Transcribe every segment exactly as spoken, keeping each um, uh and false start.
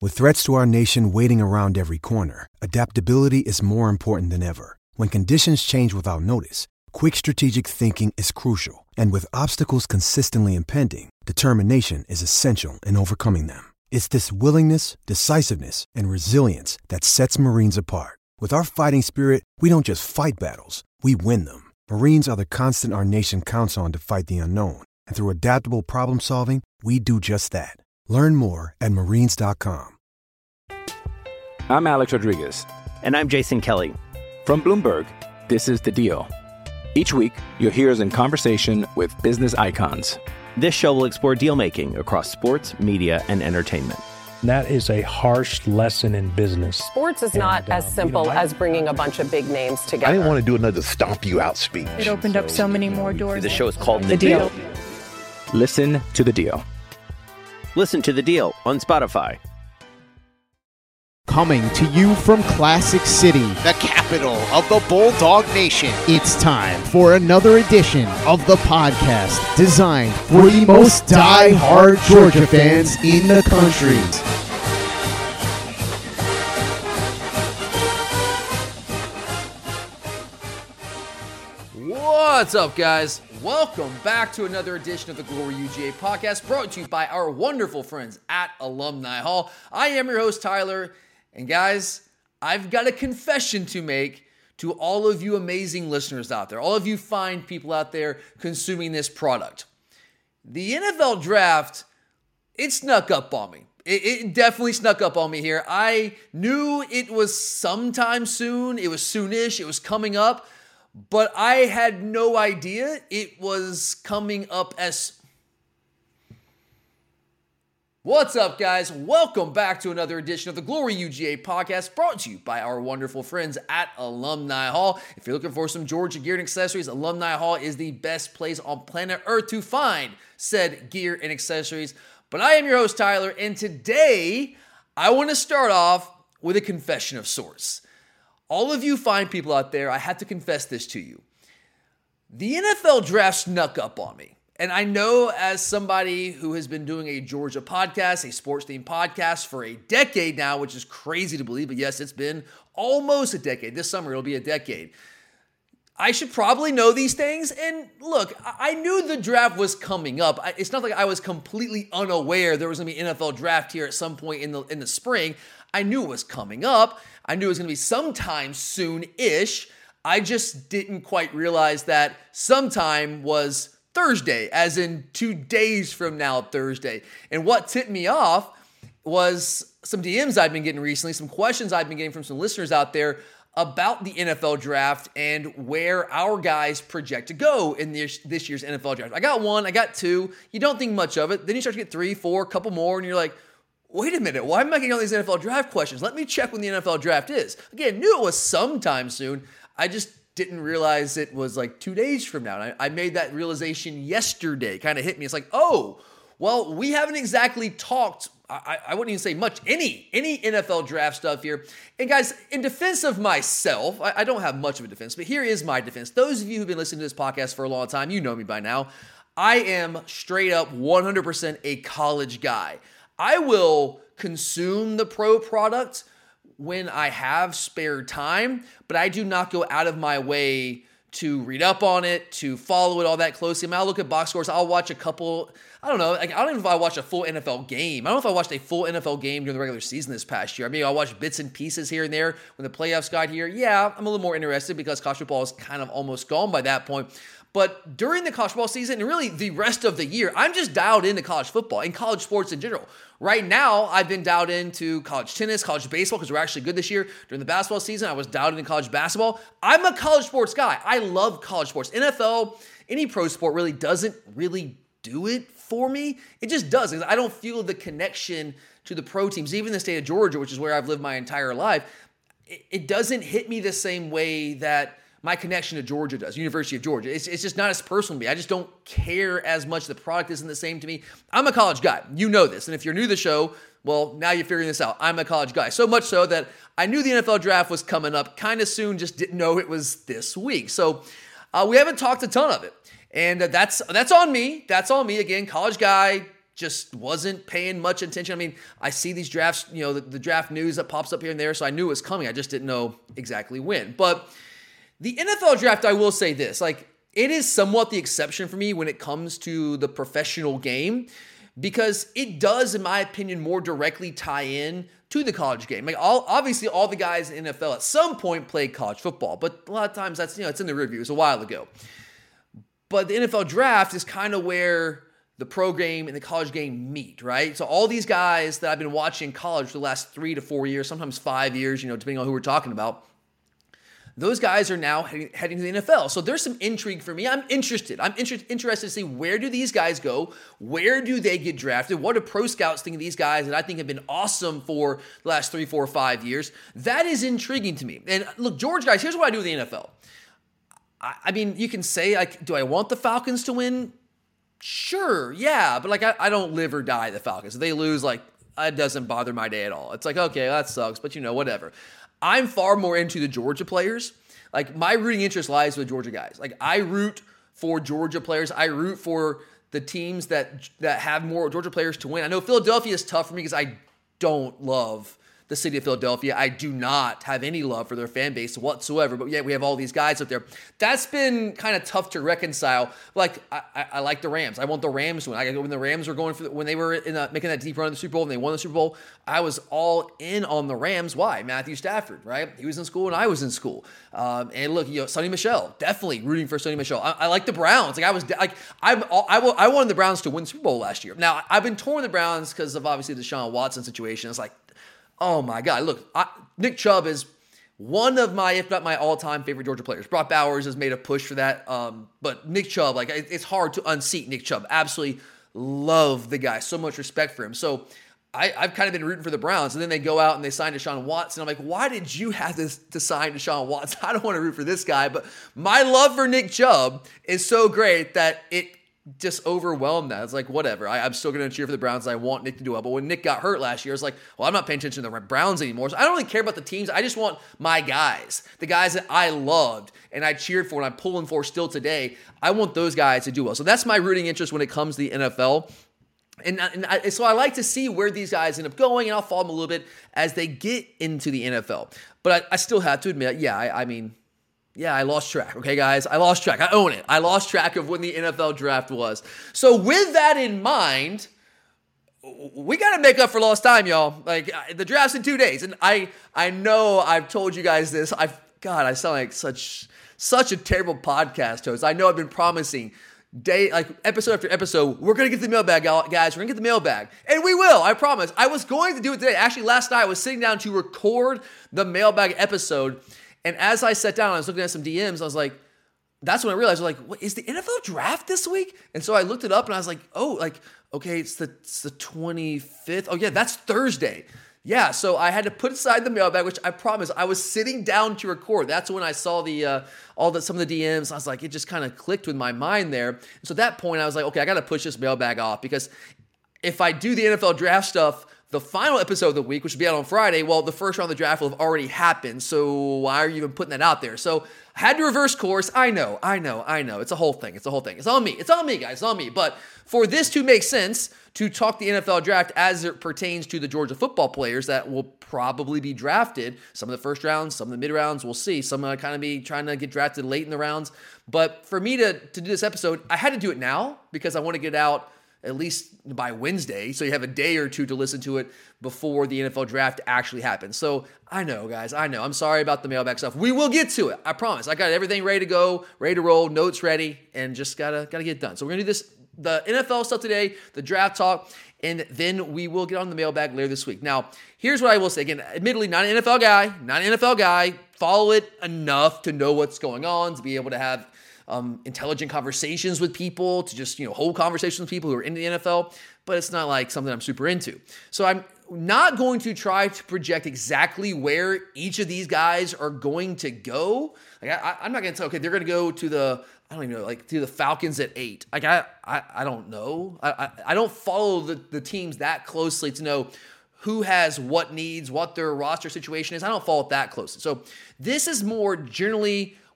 With threats to our nation waiting around every corner, adaptability is more important than ever. When conditions change without notice, quick strategic thinking is crucial. And with obstacles consistently impending, determination is essential in overcoming them. It's this willingness, decisiveness, and resilience that sets Marines apart. With our fighting spirit, we don't just fight battles, we win them. Marines are the constant our nation counts on to fight the unknown. And through adaptable problem solving, we do just that. Learn more at marines dot com. I'm Alex Rodriguez. And I'm Jason Kelly. From Bloomberg, this is The Deal. Each week, you'll hear us in conversation with business icons. This show will explore deal-making across sports, media, and entertainment. That is a harsh lesson in business. Sports is not and, as uh, simple you know, as bringing a bunch of big names together. I didn't want to do another stomp you out speech. It opened so, up so many more doors. The show is called The, the deal. deal. Listen to The Deal. Listen to The Deal on Spotify. Coming to you from Classic City, the capital of the Bulldog Nation. It's time for another edition of the podcast designed for the most die-hard Georgia fans in the country. What's up, guys? Welcome back to another edition of the Glory U G A podcast, brought to you by our wonderful friends at Alumni Hall. I am your host, Tyler. And guys, I've got a confession to make to all of you amazing listeners out there, all of you fine people out there consuming this product. The N F L draft, it snuck up on me. It, it definitely snuck up on me here. I knew it was sometime soon. It was soonish. It was coming up. But I had no idea it was coming up as... What's up, guys? Welcome back to another edition of the Glory U G A podcast, brought to you by our wonderful friends at Alumni Hall. If you're looking for some Georgia gear and accessories, Alumni Hall is the best place on planet Earth to find said gear and accessories. But I am your host, Tyler, and today I want to start off with a confession of sorts. All of you fine people out there, I have to confess this to you. The N F L draft snuck up on me. And I know, as somebody who has been doing a Georgia podcast, a sports-themed podcast for a decade now, which is crazy to believe, but yes, it's been almost a decade. This summer, it'll be a decade. I should probably know these things. And look, I knew the draft was coming up. It's not like I was completely unaware there was going to be an N F L draft here at some point in the in the spring. I knew it was coming up. I knew it was going to be sometime soon-ish. I just didn't quite realize that sometime was Thursday, as in two days from now, Thursday. And what tipped me off was some D Ms I've been getting recently, some questions I've been getting from some listeners out there about the N F L draft and where our guys project to go in this, this year's N F L draft. I got one, I got two. You don't think much of it. Then you start to get three, four, a couple more, and you're like, wait a minute, why am I getting all these N F L draft questions? Let me check when the N F L draft is. Again, knew it was sometime soon. I just didn't realize it was like two days from now. And I, I made that realization yesterday. Kind of hit me. It's like, oh, well, we haven't exactly talked, I, I wouldn't even say much, any any N F L draft stuff here. And guys, in defense of myself, I, I don't have much of a defense, but here is my defense. Those of you who've been listening to this podcast for a long time, you know me by now. I am straight up one hundred percent a college guy. I will consume the pro product when I have spare time, but I do not go out of my way to read up on it, to follow it all that closely. I mean, I'll look at box scores. I'll watch a couple, I don't know, like, I don't even know if I watched a full N F L game. I don't know if I watched a full N F L game during the regular season this past year. I mean, I watched bits and pieces here and there when the playoffs got here. Yeah, I'm a little more interested because college football is kind of almost gone by that point. But during the college football season and really the rest of the year, I'm just dialed into college football and college sports in general. Right now, I've been dialed into college tennis, college baseball, because we're actually good this year. During the basketball season, I was dialed into college basketball. I'm a college sports guy. I love college sports. N F L, any pro sport really doesn't really do it for me. It just doesn't. I don't feel the connection to the pro teams, even in the state of Georgia, which is where I've lived my entire life. It, it doesn't hit me the same way that my connection to Georgia does, University of Georgia. It's, it's just not as personal to me. I just don't care as much. The product isn't the same to me. I'm a college guy. You know this. And if you're new to the show, well, now you're figuring this out. I'm a college guy. So much so that I knew the N F L draft was coming up kind of soon, just didn't know it was this week. So uh, we haven't talked a ton of it. And uh, that's that's on me. That's on me. Again, college guy, just wasn't paying much attention. I mean, I see these drafts, you know, the, the draft news that pops up here and there, so I knew it was coming. I just didn't know exactly when. But the N F L draft, I will say this, like, it is somewhat the exception for me when it comes to the professional game, because it does, in my opinion, more directly tie in to the college game. Like, all, obviously, all the guys in the N F L at some point played college football, but a lot of times that's, you know, it's in the review. It was a while ago. But the N F L draft is kind of where the pro game and the college game meet, right? So all these guys that I've been watching in college for the last three to four years, sometimes five years, you know, depending on who we're talking about, those guys are now heading, heading to the N F L. So there's some intrigue for me. I'm interested. I'm inter- interested to see, where do these guys go? Where do they get drafted? What do pro scouts think of these guys that I think have been awesome for the last three, four, five years? That is intriguing to me. And look, George, guys, here's what I do with the N F L. I, I mean, you can say, like, do I want the Falcons to win? Sure, yeah. But, like, I, I don't live or die the Falcons. If they lose, like, it doesn't bother my day at all. It's like, okay, that sucks, but, you know, whatever. I'm far more into the Georgia players. Like, my rooting interest lies with Georgia guys. Like, I root for Georgia players. I root for the teams that that have more Georgia players to win. I know Philadelphia is tough for me because I don't love the city of Philadelphia. I do not have any love for their fan base whatsoever, but yet we have all these guys up there. That's been kind of tough to reconcile. Like, I, I, I like the Rams. I want the Rams to win. I, when the Rams were going for the, when they were in a, making that deep run in the Super Bowl and they won the Super Bowl, I was all in on the Rams. Why? Matthew Stafford, right? He was in school and I was in school. Um, and look, you know, Sonny Michel, definitely rooting for Sonny Michel. I, I like the Browns. Like I was like I'm all, I, I wanted the Browns to win the Super Bowl last year. Now I've been torn the Browns because of obviously the Deshaun Watson situation. It's like, oh my God, look, I, Nick Chubb is one of my, if not my all-time favorite Georgia players. Brock Bowers has made a push for that, um, but Nick Chubb, like, it, it's hard to unseat Nick Chubb. Absolutely love the guy. So much respect for him. So I, I've kind of been rooting for the Browns, and then they go out and they sign Deshaun Watson. I'm like, why did you have to, to sign Deshaun Watson? I don't want to root for this guy, but my love for Nick Chubb is so great that it just overwhelmed that. It's like, whatever. I, I'm still going to cheer for the Browns. I want Nick to do well. But when Nick got hurt last year, I was like, well, I'm not paying attention to the Browns anymore. So I don't really care about the teams. I just want my guys, the guys that I loved and I cheered for and I'm pulling for still today. I want those guys to do well. So that's my rooting interest when it comes to the N F L. And, and I, so I like to see where these guys end up going, and I'll follow them a little bit as they get into the N F L. But I, I still have to admit, yeah, I, I mean, Yeah, I lost track. Okay, guys, I lost track. I own it. I lost track of when the N F L draft was. So with that in mind, we got to make up for lost time, y'all. Like, the draft's in two days. And I I know I've told you guys this. I've God, I sound like such such a terrible podcast host. I know I've been promising day, like episode after episode, we're going to get the mailbag, guys. We're going to get the mailbag. And we will, I promise. I was going to do it today. Actually, last night I was sitting down to record the mailbag episode. And as I sat down, I was looking at some D Ms. I was like, that's when I realized, I was like, what, is the N F L draft this week? And so I looked it up and I was like, oh, like, okay, it's the it's the twenty-fifth. Oh, yeah, that's Thursday. Yeah, so I had to put aside the mailbag, which I promise I was sitting down to record. That's when I saw the uh, all the some of the D Ms. I was like, it just kind of clicked with my mind there. So at that point, I was like, okay, I got to push this mailbag off because if I do the N F L draft stuff, the final episode of the week, which will be out on Friday, well, the first round of the draft will have already happened, so why are you even putting that out there? So I had to reverse course. I know, I know, I know. It's a whole thing. It's a whole thing. It's on me. It's on me, guys. It's on me. But for this to make sense, to talk the N F L draft as it pertains to the Georgia football players that will probably be drafted, some of the first rounds, some of the mid rounds, we'll see. Some are kind of be trying to get drafted late in the rounds. But for me to, to do this episode, I had to do it now because I want to get out at least by Wednesday, so you have a day or two to listen to it before the N F L draft actually happens. So I know, guys, I know. I'm sorry about the mailbag stuff. We will get to it. I promise. I got everything ready to go, ready to roll, notes ready, and just gotta gotta get it done. So we're gonna do this, the N F L stuff today, the draft talk, and then we will get on the mailbag later this week. Now, here's what I will say. Again, admittedly, not an N F L guy, not an N F L guy. Follow it enough to know what's going on, to be able to have Um, intelligent conversations with people, to just, you know, hold conversations with people who are in the N F L, but it's not like something I'm super into. So I'm not going to try to project exactly where each of these guys are going to go. Like I, I'm not going to tell, okay, they're going to go to the, I don't even know, like to the Falcons at eight. Like I, I, I don't know. I, I, I don't follow the, the teams that closely to know who has what needs, what their roster situation is. I don't follow it that closely. So this is more generally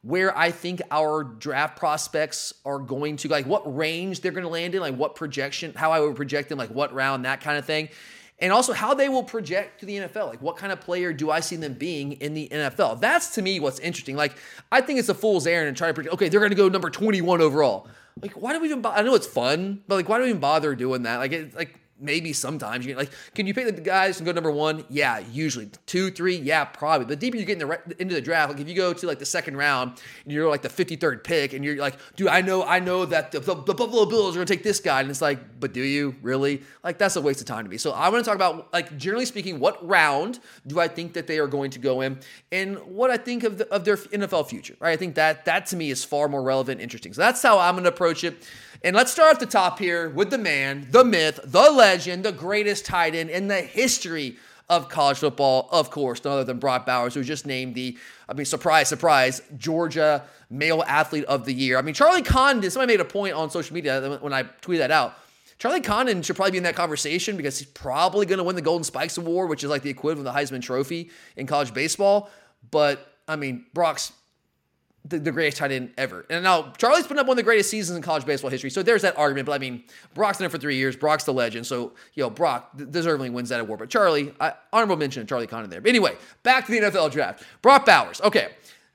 where I think our draft prospects are going to, like what range they're going to land in, like what projection, how I would project them, like what round, that kind of thing. And also how they will project to the N F L. Like what kind of player do I see them being in the N F L? That's to me what's interesting. Like I think it's a fool's errand to try to predict, okay, they're going to go number twenty-one overall. Like why do we even, bo- I know it's fun, but like why do we even bother doing that? Like it's like, maybe sometimes you like, can you pick the guys and go number one? Yeah, usually two, three. Yeah, probably. But the deeper you get in the re- into the draft, like if you go to like the second round and you're like the fifty-third pick and you're like, dude, I know, I know that the, the, the Buffalo Bills are gonna take this guy, and it's like, but do you really? Like that's a waste of time to me. So I want to talk about, like, generally speaking, what round do I think that they are going to go in, and what I think of the, of their N F L future. Right? I think that that to me is far more relevant and interesting. So that's how I'm gonna approach it. And let's start at the top here with the man, the myth, the legend, the greatest tight end in the history of college football, of course, none other than Brock Bowers, who was just named the, I mean, surprise, surprise, Georgia Male Athlete of the Year. I mean, Charlie Condon, somebody made a point on social media when I tweeted that out. Charlie Condon should probably be in that conversation because he's probably going to win the Golden Spikes Award, which is like the equivalent of the Heisman Trophy in college baseball. But, I mean, Brock's The, the greatest tight end ever. And now Charlie's put up one of the greatest seasons in college baseball history. So there's that argument. But I mean, Brock's done it for three years. Brock's the legend. So, you know, Brock deservedly wins that award. But Charlie, I, honorable mention of Charlie Condon there. But anyway, back to the N F L draft. Brock Bowers. Okay.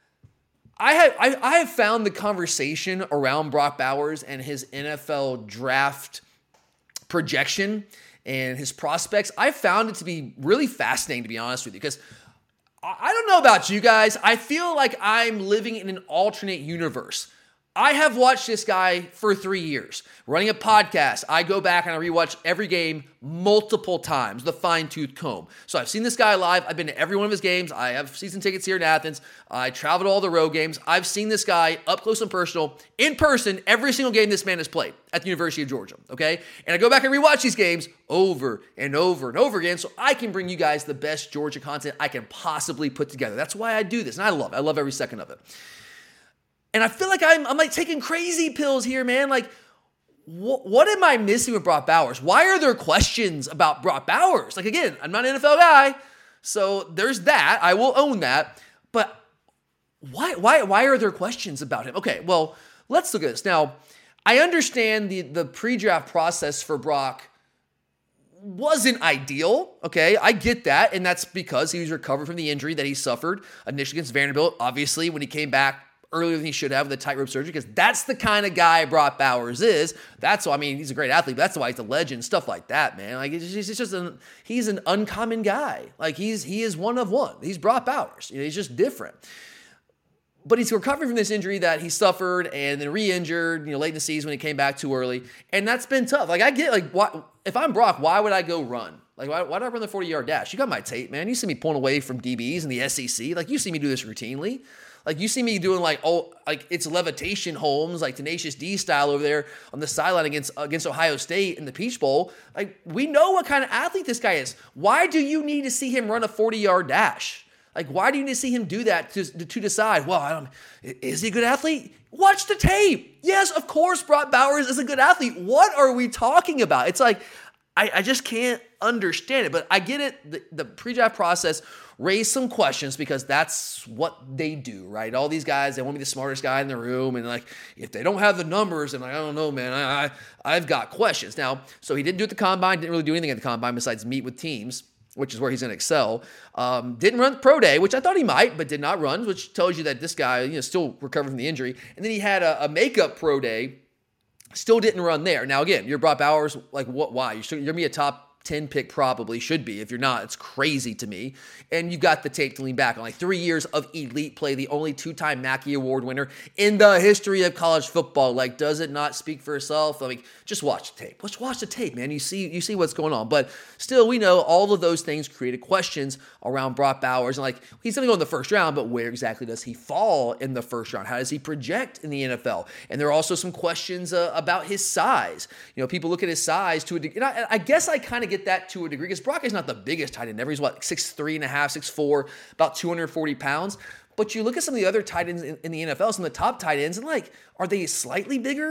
I have, I, I have found the conversation around Brock Bowers and his N F L draft projection and his prospects. I found it to be really fascinating, to be honest with you, because I don't know about you guys. I feel like I'm living in an alternate universe. I have watched this guy for three years. Running a podcast, I go back and I rewatch every game multiple times, the fine-tooth comb. So I've seen this guy live. I've been to every one of his games. I have season tickets here in Athens. I traveled all the road games. I've seen this guy up close and personal, in person, every single game this man has played at the University of Georgia, okay? And I go back and rewatch these games over and over and over again so I can bring you guys the best Georgia content I can possibly put together. That's why I do this, and I love it. I love every second of it. And I feel like I'm, I'm like taking crazy pills here, man. Like, wh- what am I missing with Brock Bowers? Why are there questions about Brock Bowers? Like, again, I'm not an N F L guy, so there's that. I will own that. But why, why, why are there questions about him? Okay, well, let's look at this. Now, I understand the, the pre-draft process for Brock wasn't ideal, okay? I get that, and that's because he was recovering from the injury that he suffered initially against Vanderbilt. Obviously, when he came back earlier than he should have with the tightrope surgery, because that's the kind of guy Brock Bowers is. That's why, I mean, he's a great athlete, but that's why he's a legend, stuff like that, man. Like, it's just, it's just an, he's an uncommon guy. Like, he's he is one of one. He's Brock Bowers. You know, he's just different. But he's recovering from this injury that he suffered and then re-injured, you know, late in the season when he came back too early. And that's been tough. Like, I get, like, why, if I'm Brock, why would I go run? Like, why, why do I run the forty-yard dash? You got my tape, man. You see me pulling away from D Bs in the S E C. Like, you see me do this routinely. Like, you see me doing, like, oh, like, it's levitation Holmes, like, Tenacious D style over there on the sideline against against Ohio State in the Peach Bowl. Like, we know what kind of athlete this guy is. Why do you need to see him run a forty-yard dash? Like, why do you need to see him do that to, to decide, well, I don't, is he a good athlete? Watch the tape. Yes, of course, Brock Bowers is a good athlete. What are we talking about? It's like, I, I just can't understand it. But I get it. The, the pre-draft process raised some questions because that's what they do, right? All these guys, they want to be the smartest guy in the room. And, like, if they don't have the numbers, and like, I don't know, man, I, I, I've got questions. Now, so he didn't do it at the combine, didn't really do anything at the combine besides meet with teams, which is where he's going to excel. Um, didn't run pro day, which I thought he might, but did not run, which tells you that this guy, you know, still recovering from the injury. And then he had a, a makeup pro day, still didn't run there. Now, again, you're Brock Bowers, like, what? Why? You're, you're going to be a top ten pick, probably should be. If you're not, it's crazy to me. And you got the tape to lean back on. Like, three years of elite play, the only two-time Mackey Award winner in the history of college football. Like, does it not speak for itself? I mean, just watch the tape. Let's watch the tape, man. You see, you see what's going on. But still, we know all of those things created questions around Brock Bowers. And, like, he's going to go in the first round, but where exactly does he fall in the first round? How does he project in the N F L? And there are also some questions uh, about his size. You know, people look at his size to a degree. And I, I guess I kind of get that to a degree because Brock is not the biggest tight end ever. He's what, six three and a half, six four, about two hundred forty pounds. But you look at some of the other tight ends in, in the N F L, some of the top tight ends, and like, are they slightly bigger?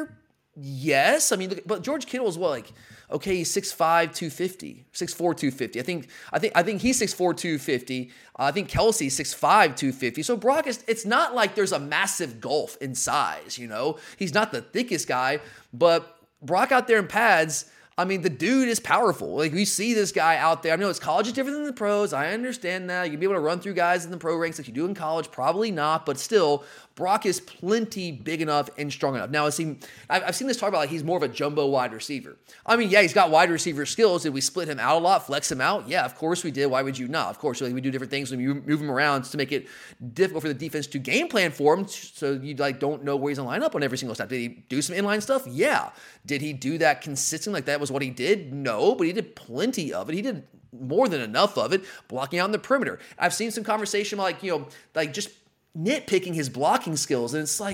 Yes. I mean, look, but George Kittle is what, like, okay, he's six five, two fifty, six four, two fifty. I think, I think, I think he's six four, two fifty. Uh, I think Kelsey's six five, two fifty. So Brock is, it's not like there's a massive gulf in size, you know? He's not the thickest guy, but Brock out there in pads, I mean, the dude is powerful. Like, we see this guy out there. I know it's college is different than the pros. I understand that. You'll be able to run through guys in the pro ranks like you do in college. Probably not, but still, Brock is plenty big enough and strong enough. Now, I've seen, I've seen this talk about like he's more of a jumbo wide receiver. I mean, yeah, he's got wide receiver skills. Did we split him out a lot, flex him out? Yeah, of course we did. Why would you not? Of course, like, we do different things when you move him around to make it difficult for the defense to game plan for him, so you like don't know where he's going to line up on every single snap. Did he do some inline stuff? Yeah. Did he do that consistently? Like that was what he did? No, but he did plenty of it. He did more than enough of it, blocking out in the perimeter. I've seen some conversation like, you know, like just nitpicking his blocking skills. And it's like,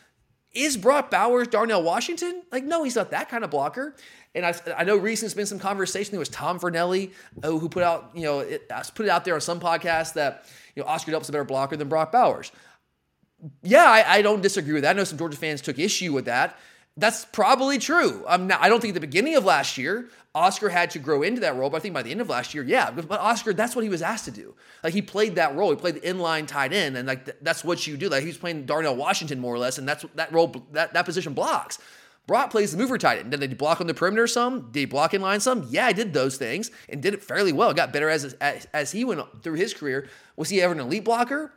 is Brock Bowers Darnell Washington? Like, no, he's not that kind of blocker. And I, I know recently there's been some conversation. There was Tom Vernelli, oh, who put out, you know, it, put it out there on some podcast that, you know, Oscar Delp's a better blocker than Brock Bowers. Yeah, I, I don't disagree with that. I know some Georgia fans took issue with that. That's probably true. I'm not, I don't think at the beginning of last year, Oscar had to grow into that role, but I think by the end of last year, yeah. But Oscar, that's what he was asked to do. Like, he played that role. He played the inline tight end, and like th- that's what you do. Like, he was playing Darnell Washington more or less, and that's that role, that, that position blocks. Brock plays the mover tight end. Did he block on the perimeter some? Did he block in line some? Yeah, I did those things and did it fairly well. Got better as, as as he went through his career. Was he ever an elite blocker?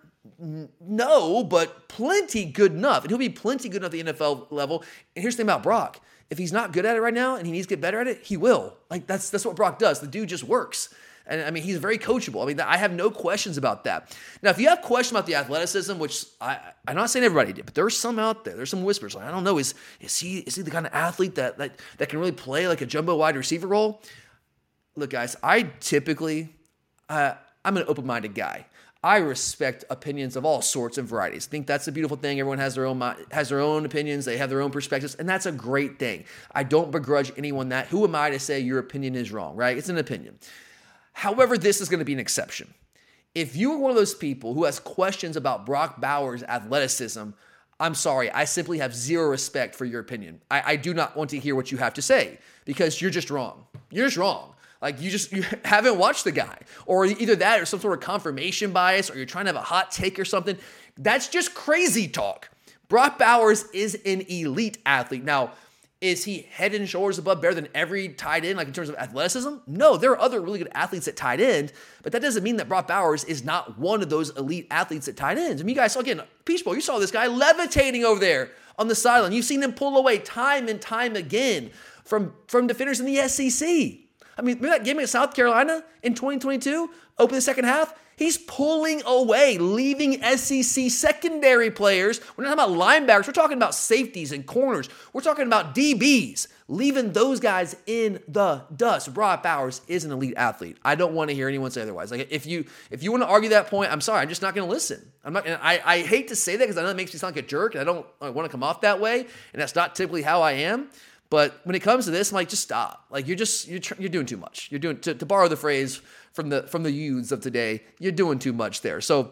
No, but plenty good enough. And he'll be plenty good enough at the N F L level. And here's the thing about Brock. If he's not good at it right now and he needs to get better at it, he will. Like, that's that's what Brock does. The dude just works. And, I mean, he's very coachable. I mean, I have no questions about that. Now, if you have questions about the athleticism, which I, I'm not saying everybody did, but there's some out there. There's some whispers. Like, I don't know. Is is he is he the kind of athlete that, that, that can really play like a jumbo wide receiver role? Look, guys, I typically, uh, I'm an open-minded guy. I respect opinions of all sorts and varieties. I think that's a beautiful thing. Everyone has their own has their own opinions. They have their own perspectives, and that's a great thing. I don't begrudge anyone that. Who am I to say your opinion is wrong, right? It's an opinion. However, this is going to be an exception. If you are one of those people who has questions about Brock Bowers' athleticism, I'm sorry. I simply have zero respect for your opinion. I, I do not want to hear what you have to say because you're just wrong. You're just wrong. Like, you just you haven't watched the guy, or either that or some sort of confirmation bias, or you're trying to have a hot take or something. That's just crazy talk. Brock Bowers is an elite athlete. Now, is he head and shoulders above better than every tight end, like in terms of athleticism? No, there are other really good athletes at tight end, but that doesn't mean that Brock Bowers is not one of those elite athletes at tight ends. I mean, you guys saw, again, Peach Bowl, you saw this guy levitating over there on the sideline. You've seen him pull away time and time again from, from defenders in the S E C. I mean, remember that game at South Carolina in twenty twenty-two? Open the second half? He's pulling away, leaving S E C secondary players. We're not talking about linebackers. We're talking about safeties and corners. We're talking about D Bs, leaving those guys in the dust. Brock Bowers is an elite athlete. I don't want to hear anyone say otherwise. Like, if you if you want to argue that point, I'm sorry. I'm just not going to listen. I'm not. And I, I hate to say that because I know it makes me sound like a jerk, and I don't I want to come off that way, and that's not typically how I am. But when it comes to this, I'm like, just stop. Like, you're just you're tr- you're doing too much. You're doing to, to borrow the phrase from the from the youths of today. You're doing too much there. So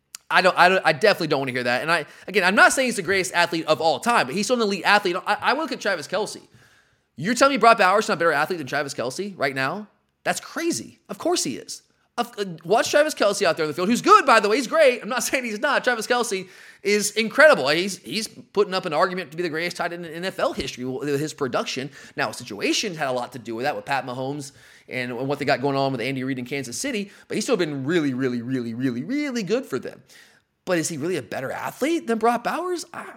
I don't I don't I definitely don't want to hear that. And I again, I'm not saying he's the greatest athlete of all time, but he's still an elite athlete. I, I look at Travis Kelce. You're telling me Brock Bowers is not a better athlete than Travis Kelce right now? That's crazy. Of course he is. Watch Travis Kelce out there in the field, who's good, by the way. He's great. I'm not saying he's not. Travis Kelce is incredible. He's he's putting up an argument to be the greatest tight end in N F L history with his production. Now, situations had a lot to do with that with Pat Mahomes and what they got going on with Andy Reid in Kansas City, but he's still been really, really, really, really, really good for them. But is he really a better athlete than Brock Bowers? I,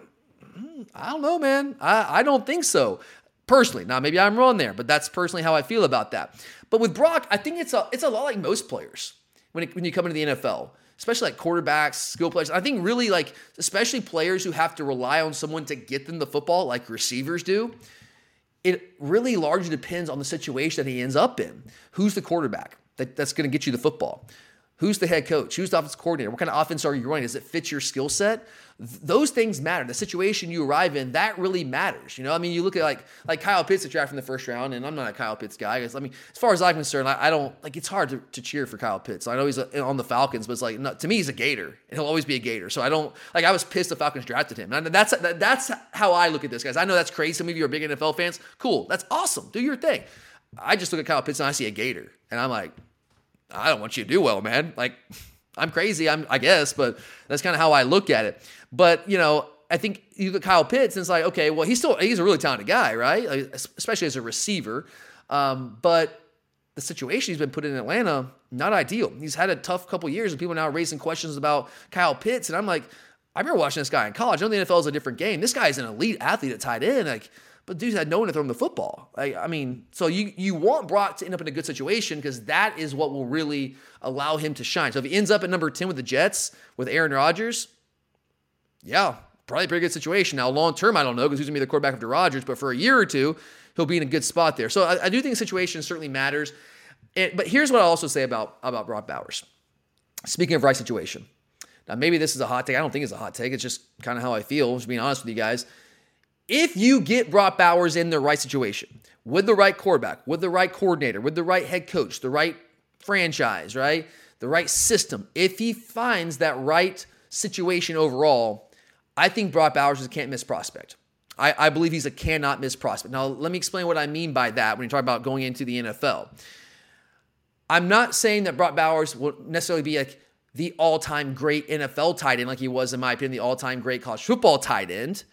I don't know, man. I, I don't think so. Personally. Now, maybe I'm wrong there, but that's personally how I feel about that. But with Brock, I think it's a it's a lot like most players when it, when you come into the N F L, especially like quarterbacks, skill players. I think really like, especially players who have to rely on someone to get them the football like receivers do, it really largely depends on the situation that he ends up in. Who's the quarterback that, that's going to get you the football? Who's the head coach? Who's the offensive coordinator? What kind of offense are you running? Does it fit your skill set? Th- those things matter. The situation you arrive in, that really matters. You know, I mean, you look at like like Kyle Pitts, the draft in the first round, and I'm not a Kyle Pitts guy. I mean, as far as I'm concerned, I, I don't like. It's hard to, to cheer for Kyle Pitts. I know he's a, on the Falcons, but it's like no, to me, he's a Gator, and he'll always be a Gator. So I don't like. I was pissed the Falcons drafted him. And that's that, that's how I look at this, guys. I know that's crazy. Some of you are big N F L fans. Cool, that's awesome. Do your thing. I just look at Kyle Pitts and I see a Gator, and I'm like, I don't want you to do well, man. Like. I'm crazy, I'm, I guess, but that's kind of how I look at it. But, you know, I think you look at Kyle Pitts and it's like, okay, well, he's still, he's a really talented guy, right? Like, especially as a receiver. Um, but the situation he's been put in Atlanta, not ideal. He's had a tough couple years and people are now raising questions about Kyle Pitts. And I'm like, I remember watching this guy in college. I know the N F L is a different game. This guy is an elite athlete at tight end. Like, but dude had no one to throw him the football. Like, I mean, so you you want Brock to end up in a good situation because that is what will really allow him to shine. So if he ends up at number ten with the Jets with Aaron Rodgers, yeah, probably a pretty good situation. Now, long term, I don't know because who's going to be the quarterback after Rodgers, but for a year or two, he'll be in a good spot there. So I, I do think the situation certainly matters. And, but here's what I'll also say about, about Brock Bowers. Speaking of right situation. Now, maybe this is a hot take. I don't think it's a hot take. It's just kind of how I feel, just being honest with you guys. If you get Brock Bowers in the right situation, with the right quarterback, with the right coordinator, with the right head coach, the right franchise, right, the right system, if he finds that right situation overall, I think Brock Bowers is a can't-miss prospect. I, I believe he's a cannot-miss prospect. Now, let me explain what I mean by that when you talk about going into the N F L. I'm not saying that Brock Bowers will necessarily be like the all-time great N F L tight end like he was, in my opinion, the all-time great college football tight end.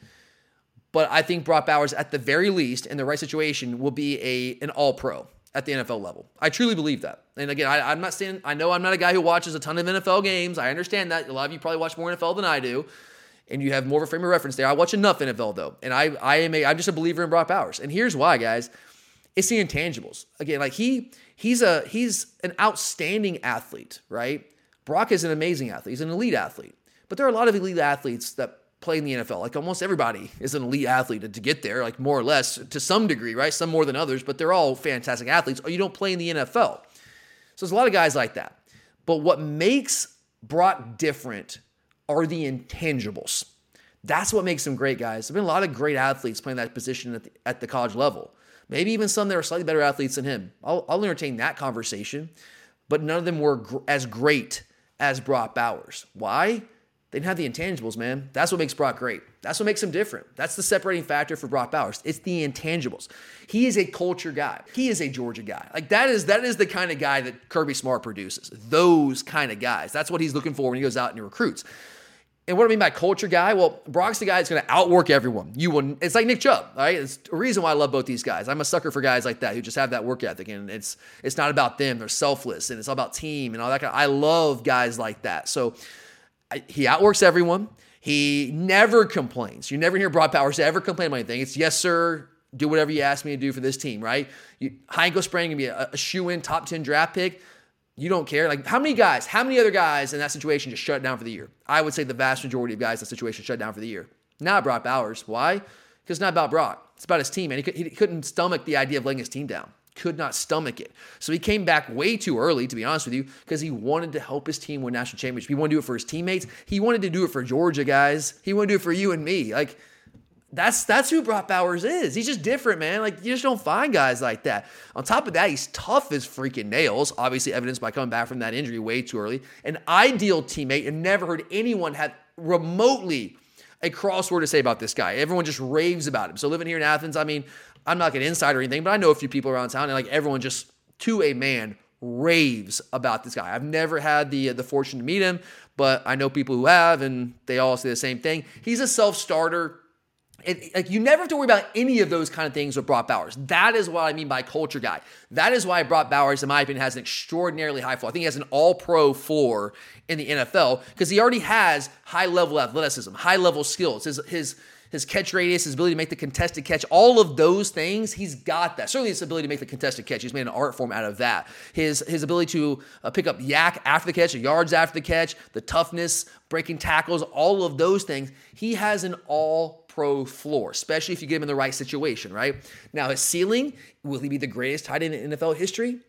But I think Brock Bowers, at the very least, in the right situation, will be a an all-pro at the N F L level. I truly believe that. And again, I, I'm not saying, I know I'm not a guy who watches a ton of N F L games. I understand that. A lot of you probably watch more N F L than I do. And you have more of a frame of reference there. I watch enough N F L, though. And I, I am a, I'm just a believer in Brock Bowers. And here's why, guys. It's the intangibles. Again, like he he's a he's an outstanding athlete, right? Brock is an amazing athlete. He's an elite athlete. But there are a lot of elite athletes that play in the N F L. Like almost everybody is an elite athlete to, to get there, like more or less to some degree, right? Some more than others, but they're all fantastic athletes, or you don't play in the N F L. So there's a lot of guys like that. But what makes Brock different are the intangibles. That's what makes him great, guys. There've been a lot of great athletes playing that position at the, at the college level. Maybe even some that are slightly better athletes than him. I'll, I'll entertain that conversation, but none of them were gr- as great as Brock Bowers. Why? They didn't have the intangibles, man. That's what makes Brock great. That's what makes him different. That's the separating factor for Brock Bowers. It's the intangibles. He is a culture guy. He is a Georgia guy. Like that is that is the kind of guy that Kirby Smart produces. Those kind of guys. That's what he's looking for when he goes out and he recruits. And what do I mean by culture guy? Well, Brock's the guy that's going to outwork everyone. You will. It's like Nick Chubb, right? It's a reason why I love both these guys. I'm a sucker for guys like that who just have that work ethic, and it's it's not about them. They're selfless, and it's all about team and all that kind of, I love guys like that. So I, he outworks everyone. He never complains. You never hear Brock Bowers ever complain about anything. It's yes, sir. Do whatever you ask me to do for this team, right? You, high ankle sprain can be a, a shoe-in top ten draft pick. You don't care. Like how many guys, how many other guys in that situation just shut down for the year? I would say the vast majority of guys in that situation shut down for the year. Not Brock Bowers. Why? Because it's not about Brock. It's about his team. And he, could, he couldn't stomach the idea of letting his team down. Could not stomach it. So he came back way too early, to be honest with you, because he wanted to help his team win national championship. He wanted to do it for his teammates. He wanted to do it for Georgia, guys. He wanted to do it for you and me. Like, That's that's who Brock Bowers is. He's just different, man. Like, you just don't find guys like that. On top of that, he's tough as freaking nails, obviously evidenced by coming back from that injury way too early. An ideal teammate, and never heard anyone have remotely a cross word to say about this guy. Everyone just raves about him. So living here in Athens, I mean, I'm not an insider or anything, but I know a few people around town, and like everyone just, to a man, raves about this guy. I've never had the the fortune to meet him, but I know people who have, and they all say the same thing. He's a self-starter. It, like you never have to worry about any of those kind of things with Brock Bowers. That is what I mean by culture guy. That is why Brock Bowers, in my opinion, has an extraordinarily high floor. I think he has an all-pro floor in the N F L because he already has high-level athleticism, high-level skills. His his his catch radius, his ability to make the contested catch, all of those things, he's got that. Certainly his ability to make the contested catch. He's made an art form out of that. His his ability to uh, pick up yak after the catch, or yards after the catch, the toughness, breaking tackles, all of those things. He has an all-pro floor, especially if you get him in the right situation, right? Now, his ceiling, will he be the greatest tight end in N F L history?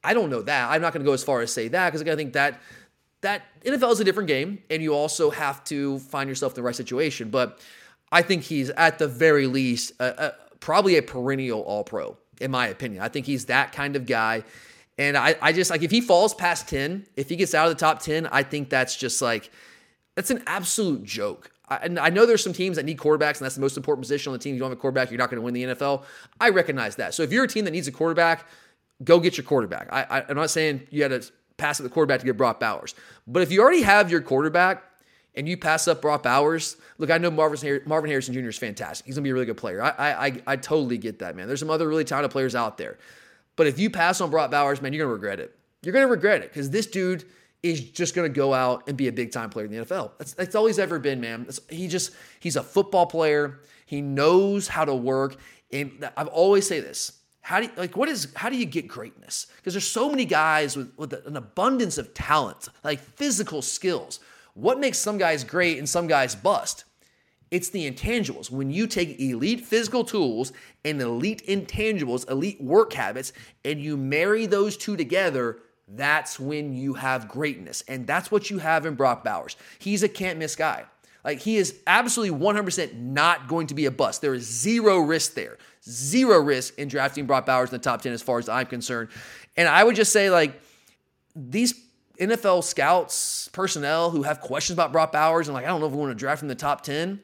I don't know that. I'm not going to go as far as say that because I think that that N F L is a different game, and you also have to find yourself in the right situation. But I think he's at the very least a, a, probably a perennial All-Pro, in my opinion. I think he's that kind of guy. And I, I just, like, if he falls past ten, if he gets out of the top ten, I think that's just like, that's an absolute joke. I, and I know there's some teams that need quarterbacks, and that's the most important position on the team. If you don't have a quarterback, you're not going to win the N F L. I recognize that. So if you're a team that needs a quarterback, go get your quarterback. I, I, I'm not saying you had to pass up the quarterback to get Brock Bowers. But if you already have your quarterback and you pass up Brock Bowers, look, I know Marvin, Marvin Harrison Junior is fantastic. He's going to be a really good player. I, I, I totally get that, man. There's some other really talented players out there. But if you pass on Brock Bowers, man, you're going to regret it. You're going to regret it because this dude is just going to go out and be a big-time player in the N F L. That's, that's all he's ever been, man. That's, he just, he's a football player. He knows how to work. And I've always say this. How do you, like, what is, how do you get greatness? Because there's so many guys with, with an abundance of talent, like physical skills. What makes some guys great and some guys bust? It's the intangibles. When you take elite physical tools and elite intangibles, elite work habits, and you marry those two together, that's when you have greatness. And that's what you have in Brock Bowers. He's a can't-miss guy. Like, he is absolutely one hundred percent not going to be a bust. There is zero risk there. Zero risk in drafting Brock Bowers in the top ten as far as I'm concerned. And I would just say, like, these N F L scouts, personnel who have questions about Brock Bowers and like, I don't know if we want to draft him in the top ten,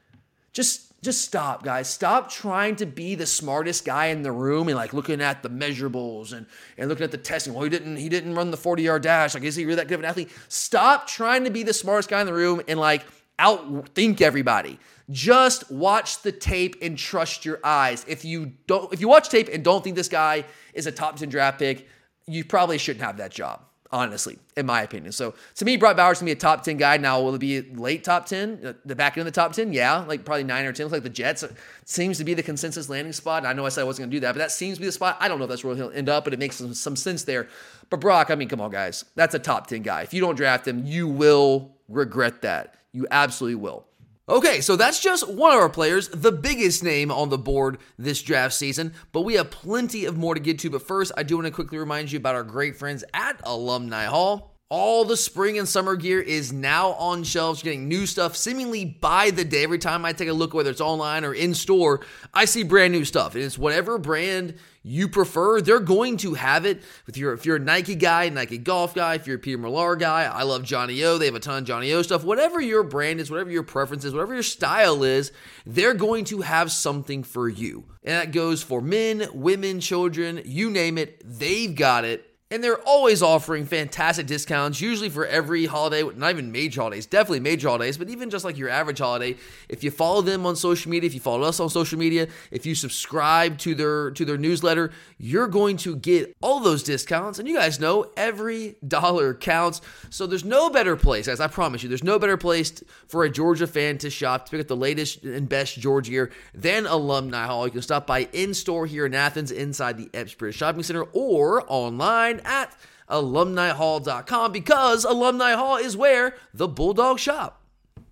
just just stop, guys. Stop trying to be the smartest guy in the room and like looking at the measurables and, and looking at the testing. Well, he didn't he didn't run the forty-yard dash. Like, is he really that good of an athlete? Stop trying to be the smartest guy in the room and like outthink everybody. Just watch the tape and trust your eyes. If you don't, if you watch tape and don't think this guy is a top ten draft pick, you probably shouldn't have that job, honestly, in my opinion. So to me, Brock Bowers is going to be a top ten guy. Now, will it be late top ten? The back end of the top ten? Yeah, like probably nine or ten. Looks like the Jets seems to be the consensus landing spot. And I know I said I wasn't going to do that, but that seems to be the spot. I don't know if that's where he'll end up, but it makes some, some sense there. But Brock, I mean, come on, guys. That's a top ten guy. If you don't draft him, you will regret that. You absolutely will. Okay, so that's just one of our players, the biggest name on the board this draft season, but we have plenty of more to get to. But first, I do want to quickly remind you about our great friends at Alumni Hall. All the spring and summer gear is now on shelves. You're getting new stuff seemingly by the day. Every time I take a look, whether it's online or in store, I see brand new stuff. And it's whatever brand you prefer, they're going to have it. If you're, if you're a Nike guy, Nike golf guy, if you're a Peter Millar guy, I love Johnny O. They have a ton of Johnny O stuff. Whatever your brand is, whatever your preference is, whatever your style is, they're going to have something for you. And that goes for men, women, children, you name it, they've got it. And they're always offering fantastic discounts, usually for every holiday, not even major holidays, definitely major holidays, but even just like your average holiday. If you follow them on social media, if you follow us on social media, if you subscribe to their to their newsletter, you're going to get all those discounts. And you guys know every dollar counts. So there's no better place, guys, I promise you, there's no better place for a Georgia fan to shop, to pick up the latest and best Georgia gear than Alumni Hall. You can stop by in-store here in Athens inside the Epps British Shopping Center or online at alumni hall dot com, because Alumni Hall is where the Bulldogs shop.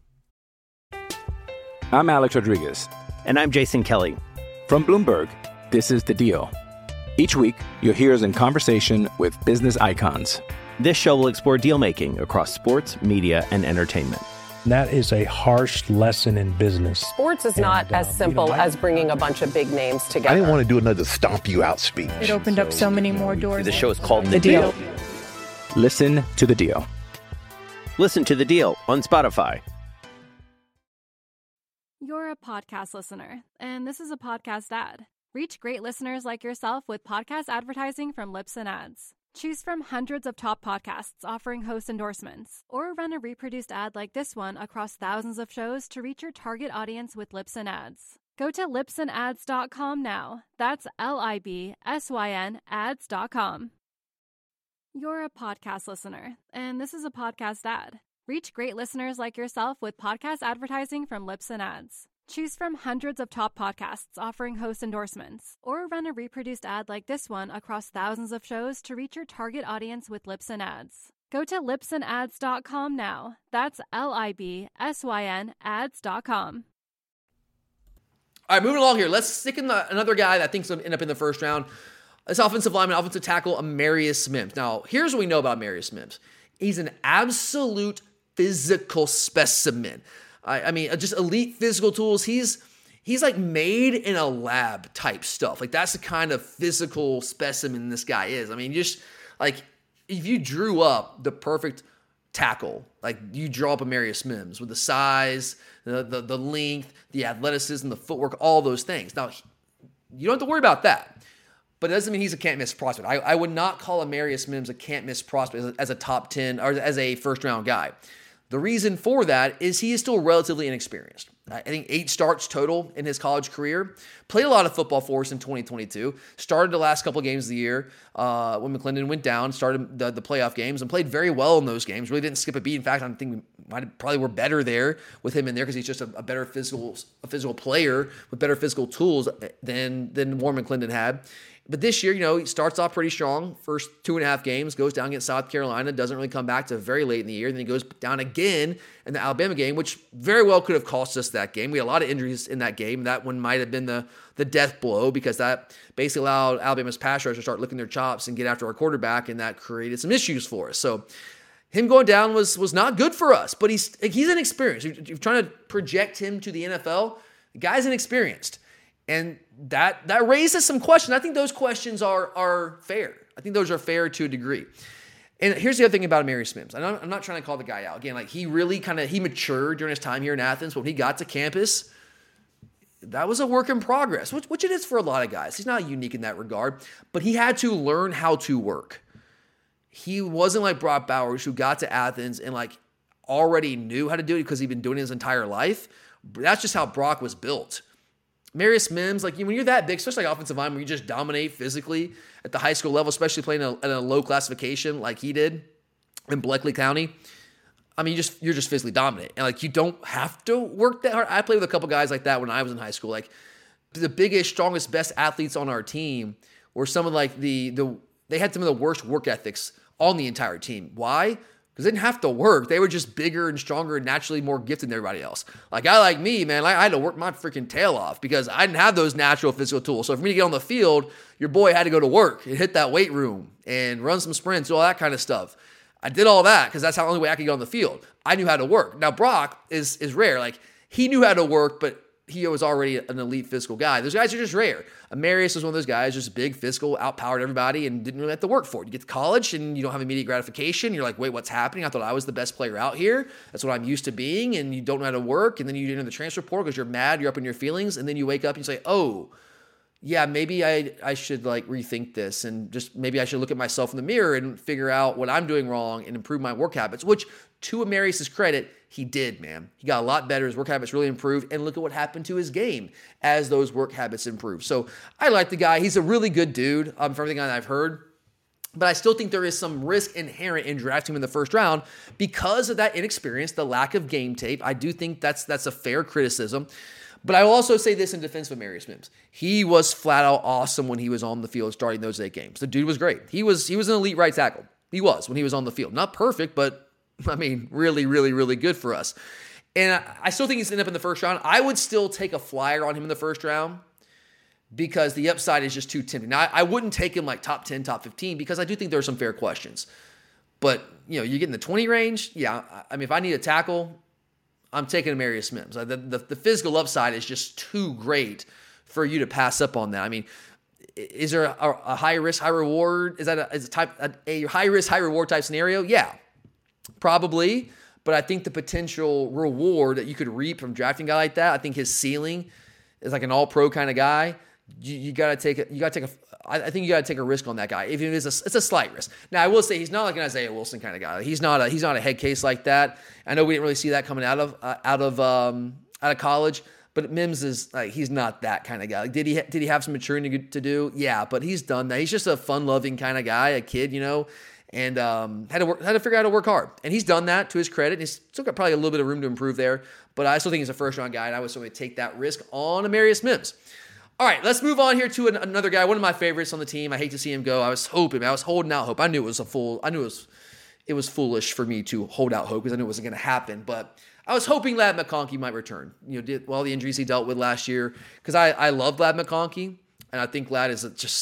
I'm Alex Rodriguez. And I'm Jason Kelly. From Bloomberg, this is The Deal. Each week, you'll hear us in conversation with business icons. This show will explore deal-making across sports, media, and entertainment. That is a harsh lesson in business. Sports is not and, as um, simple you know, I, as bringing a bunch of big names together. I didn't want to do another stomp you out speech. It opened up so many more doors. The show is called The, The deal. Deal. Listen to The Deal. Listen to The Deal on Spotify. You're a podcast listener, and this is a podcast ad. Reach great listeners like yourself with podcast advertising from Libsyn Ads. Choose from hundreds of top podcasts offering host endorsements, or run a reproduced ad like this one across thousands of shows to reach your target audience with Libsyn Ads. Go to libsyn ads dot com now. That's L I B S Y N ads dot com. You're a podcast listener, and this is a podcast ad. Reach great listeners like yourself with podcast advertising from Libsyn Ads. Choose from hundreds of top podcasts offering host endorsements, or run a reproduced ad like this one across thousands of shows to reach your target audience with Libsyn Ads. Go to libsyn ads dot com now. That's L I B S Y N ads dot com. All right, moving along here. Let's stick in the, another guy that I think will end up in the first round. This offensive lineman, offensive tackle, Amarius Mims. Now, here's what we know about Amarius Mims. He's an absolute physical specimen. I, I mean, just elite physical tools. He's he's like made in a lab type stuff. Like that's the kind of physical specimen this guy is. I mean, just like if you drew up the perfect tackle, like you draw up Amarius Mims with the size, the, the, the length, the athleticism, the footwork, all those things. Now, you don't have to worry about that. But it doesn't mean he's a can't-miss prospect. I, I would not call Amarius Mims a can't-miss prospect as a, as a top ten or as a first-round guy. The reason for that is he is still relatively inexperienced. I think eight starts total in his college career. Played a lot of football for us in twenty twenty-two. Started the last couple of games of the year uh, when McClendon went down. Started the, the playoff games and played very well in those games. Really didn't skip a beat. In fact, I think we might have, probably were better there with him in there because he's just a, a better physical a physical player with better physical tools than than Warren McClendon had. But this year, you know, he starts off pretty strong. First two and a half games, goes down against South Carolina, doesn't really come back to very late in the year. Then he goes down again in the Alabama game, which very well could have cost us that game. We had a lot of injuries in that game. That one might have been the, the death blow because that basically allowed Alabama's pass rush to start licking their chops and get after our quarterback, and that created some issues for us. So him going down was was not good for us, but he's he's inexperienced. You're, you're trying to project him to the N F L. The guy's inexperienced. And that that raises some questions. I think those questions are, are fair. I think those are fair to a degree. And here's the other thing about Amarius Mims. I'm not, I'm not trying to call the guy out. Again, like he really kind of, he matured during his time here in Athens. When he got to campus, that was a work in progress, which, which it is for a lot of guys. He's not unique in that regard. But he had to learn how to work. He wasn't like Brock Bowers, who got to Athens and like already knew how to do it because he'd been doing it his entire life. That's just how Brock was built. Amarius Mims, like when you're that big, especially like offensive line, where you just dominate physically at the high school level, especially playing a, at a low classification like he did in Bleckley County. I mean, you just you're just physically dominant, and like you don't have to work that hard. I played with a couple guys like that when I was in high school. Like the biggest, strongest, best athletes on our team were some of like the the they had some of the worst work ethics on the entire team. Why? Because they didn't have to work. They were just bigger and stronger and naturally more gifted than everybody else. Like, I like me, man, I had to work my freaking tail off because I didn't have those natural physical tools. So for me to get on the field, your boy had to go to work and hit that weight room and run some sprints, all that kind of stuff. I did all that because that's the only way I could get on the field. I knew how to work. Now, Brock is is rare. Like, he knew how to work, but he was already an elite physical guy. Those guys are just rare. Amarius was one of those guys, just big, physical, outpowered everybody, and didn't really have to work for it. You get to college, and you don't have immediate gratification. You're like, wait, what's happening? I thought I was the best player out here. That's what I'm used to being, and you don't know how to work, and then you enter the transfer portal because you're mad, you're up in your feelings, and then you wake up and you say, oh, yeah, maybe I I should like rethink this, and just maybe I should look at myself in the mirror and figure out what I'm doing wrong and improve my work habits, which, to Amarius' credit, he did, man. He got a lot better. His work habits really improved, and look at what happened to his game as those work habits improved. So I like the guy. He's a really good dude um, from everything I've heard, but I still think there is some risk inherent in drafting him in the first round because of that inexperience, the lack of game tape. I do think that's that's a fair criticism. But I will also say this in defense of Amarius Mims. He was flat out awesome when he was on the field starting those eight games. The dude was great. He was he was an elite right tackle. He was when he was on the field. Not perfect, but I mean, really, really, really good for us. And I, I still think he's going to end up in the first round. I would still take a flyer on him in the first round because the upside is just too tempting. Now, I, I wouldn't take him like top ten, top fifteen because I do think there are some fair questions. But, you know, you get in the twenty range, yeah. I mean, if I need a tackle, I'm taking Amarius Mims. The, the, the physical upside is just too great for you to pass up on that. I mean, is there a, a high risk, high reward? Is that a, is a type a, a high risk, high reward type scenario? Yeah, probably. But I think the potential reward that you could reap from drafting a guy like that, I think his ceiling is like an all-pro kind of guy. You, you gotta take a, you gotta take a. I think you gotta take a risk on that guy. If it is a, it's a slight risk. Now I will say he's not like an Isaiah Wilson kind of guy. He's not a he's not a head case like that. I know we didn't really see that coming out of uh, out of um, out of college, but Mims is like he's not that kind of guy. Like, did he did he have some maturing to, to do? Yeah, but he's done that. He's just a fun-loving kind of guy, a kid, you know, and um, had to work, had to figure out how to work hard. And he's done that to his credit. He's still got probably a little bit of room to improve there, but I still think he's a first-round guy, and I would certainly take that risk on Amarius Mims. All right, let's move on here to an, another guy, one of my favorites on the team. I hate to see him go. I was hoping, I was holding out hope. I knew it was a fool. I knew it was, it was foolish for me to hold out hope because I knew it wasn't going to happen. But I was hoping Ladd McConkey might return. You know, did well the injuries he dealt with last year because I I love Ladd McConkey and I think Ladd is a, just such a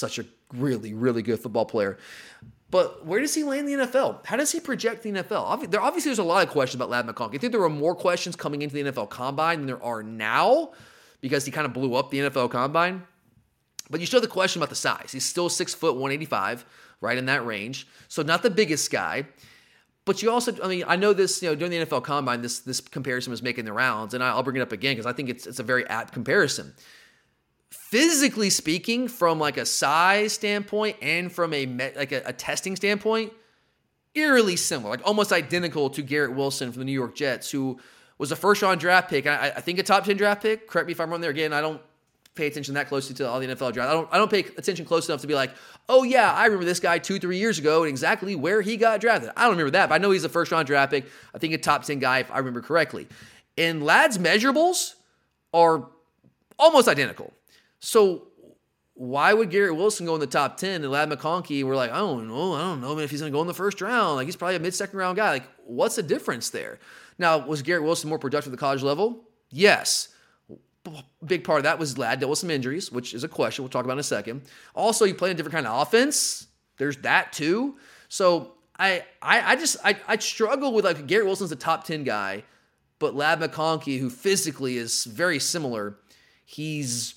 really, really good football player. But where does he land in the N F L? How does he project the N F L? There obviously there's a lot of questions about Ladd McConkey. I think there were more questions coming into the N F L Combine than there are now because he kind of blew up the N F L Combine. But you still have the question about the size. He's still six foot one eighty-five, right in that range. So not the biggest guy. But you also, I mean, I know this, you know, during the N F L Combine, this this comparison was making the rounds, and I'll bring it up again because I think it's it's a very apt comparison. Physically speaking, from like a size standpoint and from a like a, a testing standpoint, eerily similar, like almost identical to Garrett Wilson from the New York Jets, who was a first-round draft pick. I, I think a top ten draft pick. Correct me if I'm wrong there. Again, I don't pay attention that closely to all the N F L draft. I don't I don't pay attention close enough to be like, oh yeah, I remember this guy two, three years ago and exactly where he got drafted. I don't remember that, but I know he's a first-round draft pick. I think a top ten guy, if I remember correctly. And Ladd's measurables are almost identical. So why would Garrett Wilson go in the top ten and Ladd McConkey, we're like, I don't know, I don't know if he's going to go in the first round. Like, he's probably a mid-second round guy. Like, what's the difference there? Now, was Garrett Wilson more productive at the college level? Yes. Big part of that was Ladd dealt with some injuries, which is a question we'll talk about in a second. Also, you play a different kind of offense. There's that too. So I I, I just, I, I struggle with, like, Garrett Wilson's a top ten guy, but Ladd McConkey, who physically is very similar, he's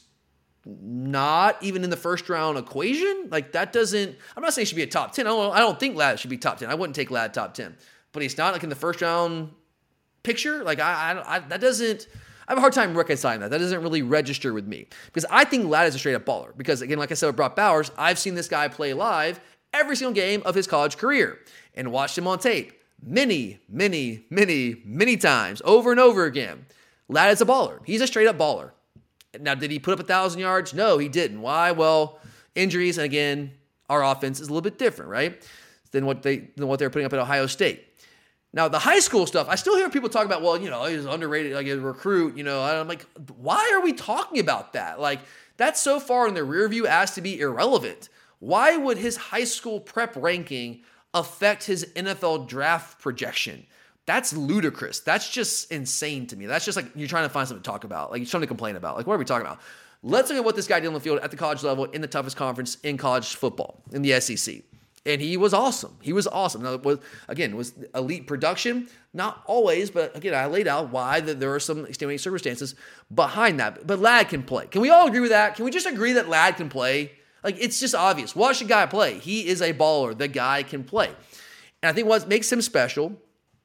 not even in the first round equation. Like, that doesn't, I'm not saying he should be a top ten. I don't, I don't think Ladd should be top ten. I wouldn't take Ladd top ten, but he's not like in the first round picture. Like, I, I, I that doesn't, I have a hard time reconciling that. That doesn't really register with me because I think Ladd is a straight up baller because, again, like I said with Brock Bowers, I've seen this guy play live every single game of his college career and watched him on tape many, many, many, many times over and over again. Ladd is a baller. He's a straight up baller. Now, did he put up a thousand yards? No, he didn't. Why? Well, injuries, and again, our offense is a little bit different, right, than what they than what they're putting up at Ohio State. Now, the high school stuff, I still hear people talk about, well, you know, he's underrated, like a recruit, you know. I'm like, why are we talking about that? Like, that's so far in the rear view as to be irrelevant. Why would his high school prep ranking affect his N F L draft projection? That's ludicrous. That's just insane to me. That's just like you're trying to find something to talk about. Like, you're trying to complain about. Like, what are we talking about? Let's look at what this guy did on the field at the college level in the toughest conference in college football, in the S E C. And he was awesome. He was awesome. Now, it was, again, it was elite production. Not always, but again, I laid out why that there are some extenuating circumstances behind that. But Ladd can play. Can we all agree with that? Can we just agree that Ladd can play? Like, it's just obvious. Watch the guy play. He is a baller. The guy can play. And I think what makes him special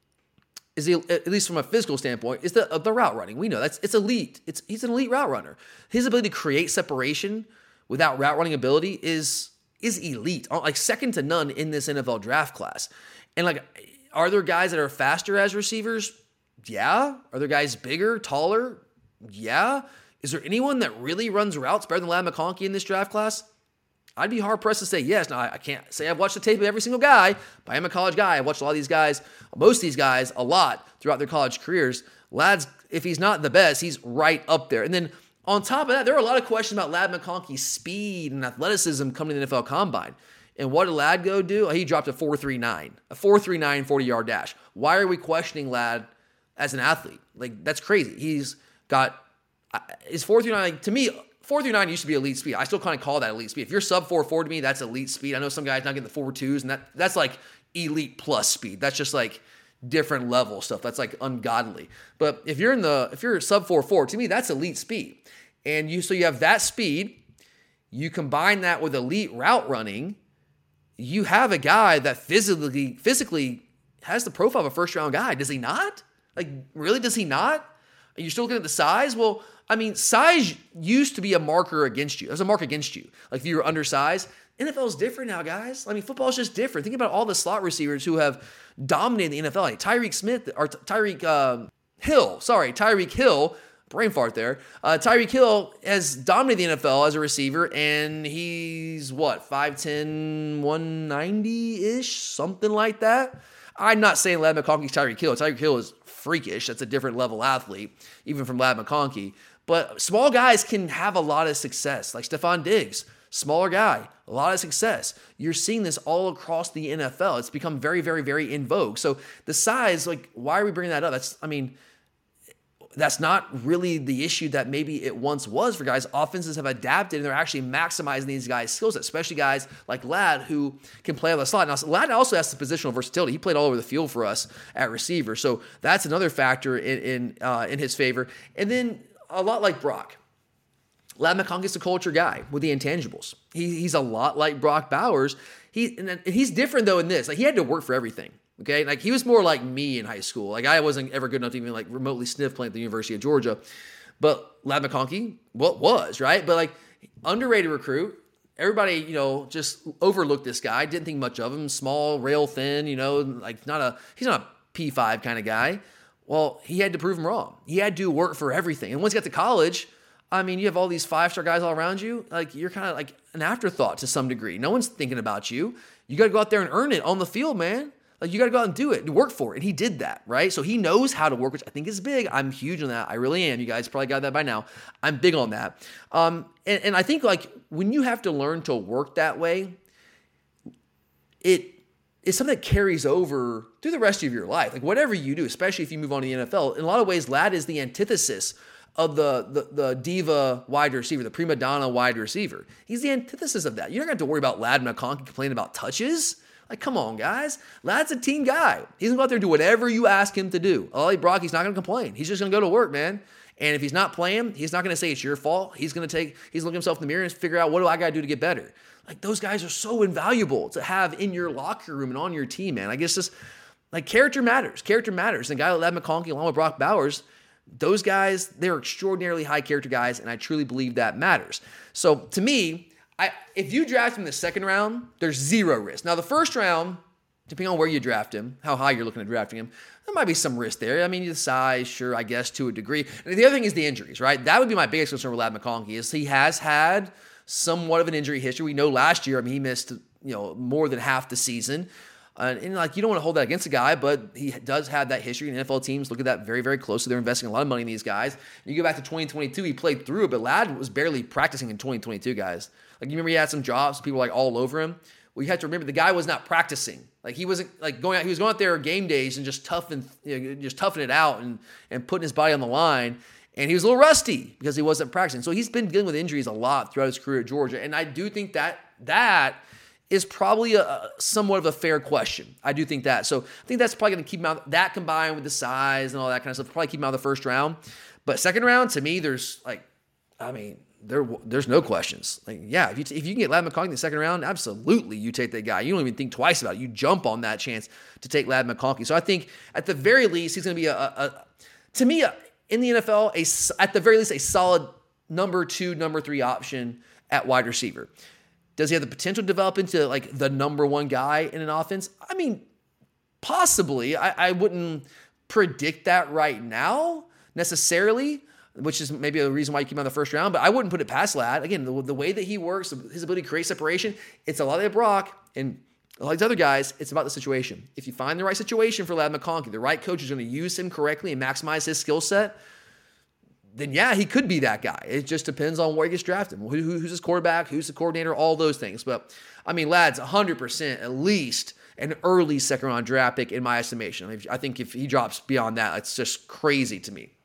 is, he, at least from a physical standpoint, is the uh, the route running. We know that's it's elite. It's he's an elite route runner. His ability to create separation without route running ability is is elite, like second to none in this N F L draft class. And like, are there guys that are faster as receivers? Yeah. Are there guys bigger, taller? Yeah. Is there anyone that really runs routes better than Ladd McConkey in this draft class? I'd be hard-pressed to say yes. Now, I can't say I've watched the tape of every single guy, but I am a college guy. I've watched a lot of these guys, most of these guys, a lot throughout their college careers. Ladd's, if he's not the best, he's right up there. And then on top of that, there are a lot of questions about Ladd McConkey's speed and athleticism coming to the N F L Combine. And what did Ladd go do? He dropped a four three nine, a four three nine forty-yard dash. Why are we questioning Ladd as an athlete? Like, that's crazy. He's got, his four three nine, like, to me, four three nine used to be elite speed. I still kind of call that elite speed. If you're sub four four to me, that's elite speed. I know some guys not getting the four twos, and that that's like elite plus speed. That's just like different level stuff. That's like ungodly. But if you're in the if you're sub four four, to me, that's elite speed. And you so you have that speed, you combine that with elite route running, you have a guy that physically physically has the profile of a first round guy. Does he not? Like, really, does he not? Are you still looking at the size? Well, I mean, size used to be a marker against you. It was a mark against you. Like, if you were undersized. N F L is different now, guys. I mean, football is just different. Think about all the slot receivers who have dominated the N F L. Like Tyreek Smith, or Tyreek uh, Hill. Sorry, Tyreek Hill. Brain fart there. Uh, Tyreek Hill has dominated the N F L as a receiver, and he's, what, five ten, one ninety-ish? Something like that. I'm not saying Ladd McConkey's Tyreek Hill. Tyreek Hill is freakish. That's a different level athlete, even from Ladd McConkey. But small guys can have a lot of success, like Stephon Diggs, smaller guy, a lot of success. You're seeing this all across the N F L. It's become very, very, very in vogue. So the size, like, why are we bringing that up? That's, I mean, that's not really the issue that maybe it once was for guys. Offenses have adapted, and they're actually maximizing these guys' skill sets, especially guys like Ladd who can play on the slot. Now, Ladd also has the positional versatility. He played all over the field for us at receiver, so that's another factor in in, uh, in his favor. And then a lot like Brock, Ladd McConkey's a culture guy with the intangibles. He, he's a lot like Brock Bowers. He and he's different though in this. Like he had to work for everything. Okay, like he was more like me in high school. Like I wasn't ever good enough to even like remotely sniff playing at the University of Georgia, but Ladd McConkey, what was right? But like underrated recruit. Everybody, you know, just overlooked this guy. Didn't think much of him. Small, rail thin. You know, like not a he's not a P five kind of guy. Well, he had to prove him wrong. He had to work for everything. And once he got to college, I mean, you have all these five-star guys all around you. Like you're kind of like an afterthought to some degree. No one's thinking about you. You got to go out there and earn it on the field, man. Like, you got to go out and do it and work for it. And he did that, right? So he knows how to work, which I think is big. I'm huge on that. I really am. You guys probably got that by now. I'm big on that. Um, and, and I think, like, when you have to learn to work that way, it is something that carries over through the rest of your life. Like, whatever you do, especially if you move on to the N F L, in a lot of ways, Ladd is the antithesis of the, the the diva wide receiver, the prima donna wide receiver. He's the antithesis of that. You're not going to have to worry about Ladd McConkey complaining about touches. Like, come on, guys. Ladd's a team guy. He's going to go out there and do whatever you ask him to do. Ollie Brock, he's not going to complain. He's just going to go to work, man. And if he's not playing, he's not going to say it's your fault. He's going to take, he's looking himself in the mirror and figure out, what do I got to do to get better? Like, those guys are so invaluable to have in your locker room and on your team, man. I guess just, like, character matters. Character matters. And a guy like Ladd McConkey, along with Brock Bowers, those guys, they're extraordinarily high character guys, and I truly believe that matters. So, to me, I, if you draft him in the second round, there's zero risk. Now, the first round, depending on where you draft him, how high you're looking at drafting him, there might be some risk there. I mean, the size, sure, I guess, to a degree. And the other thing is the injuries, right? That would be my biggest concern with Ladd McConkey is he has had somewhat of an injury history. We know last year, I mean, he missed, you know, more than half the season. Uh, and, like, you don't want to hold that against a guy, but he does have that history. And N F L teams look at that very, very closely. They're investing a lot of money in these guys. And you go back to twenty twenty-two, he played through it, but Ladd was barely practicing in twenty twenty-two, guys. Like, you remember he had some jobs, people were, like, all over him? Well, you have to remember the guy was not practicing. Like, he wasn't, like, going out, he was going out there game days and just toughing, you know, just toughing it out and, and putting his body on the line. And he was a little rusty because he wasn't practicing. So he's been dealing with injuries a lot throughout his career at Georgia. And I do think that that is probably a, a somewhat of a fair question. I do think that. So I think that's probably going to keep him out. That combined with the size and all that kind of stuff, probably keep him out of the first round. But second round, to me, there's like, I mean, there there's no questions. Like, yeah, if you, t- if you can get Ladd McConkey in the second round, absolutely you take that guy. You don't even think twice about it. You jump on that chance to take Ladd McConkey. So I think at the very least, he's going to be a, a, a to me, a, in the N F L, a, at the very least, a solid number two, number three option at wide receiver. Does he have the potential to develop into like the number one guy in an offense? I mean, possibly. I, I wouldn't predict that right now necessarily, which is maybe a reason why you keep him on the first round, but I wouldn't put it past Ladd. Again, the, the way that he works, his ability to create separation, it's a lot like Brock and a lot of these other guys, it's about the situation. If you find the right situation for Ladd McConkey, the right coach is going to use him correctly and maximize his skill set, then yeah, he could be that guy. It just depends on where he gets drafted. Who, who, who's his quarterback, who's the coordinator, all those things. But, I mean, Ladd's one hundred percent at least an early second-round draft pick in my estimation. I, mean, I think if he drops beyond that, it's just crazy to me.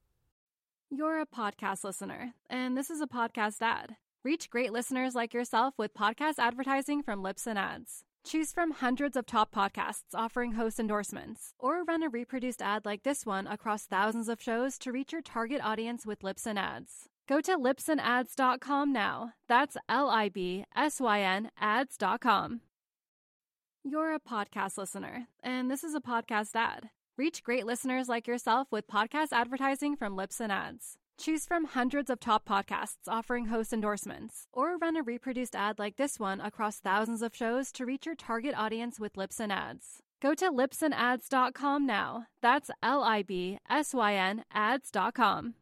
You're a podcast listener, and this is a podcast ad. Reach great listeners like yourself with podcast advertising from Libsyn Ads. Choose from hundreds of top podcasts offering host endorsements, or run a reproduced ad like this one across thousands of shows to reach your target audience with Libsyn Ads. Go to libsyn ads dot com now. That's L I B S Y N ads dot com. You're a podcast listener, and this is a podcast ad. Reach great listeners like yourself with podcast advertising from Libsyn Ads. Choose from hundreds of top podcasts offering host endorsements, or run a reproduced ad like this one across thousands of shows to reach your target audience with Libsyn Ads. Go to libsyn ads dot com now. That's L I B S Y N ads dot com.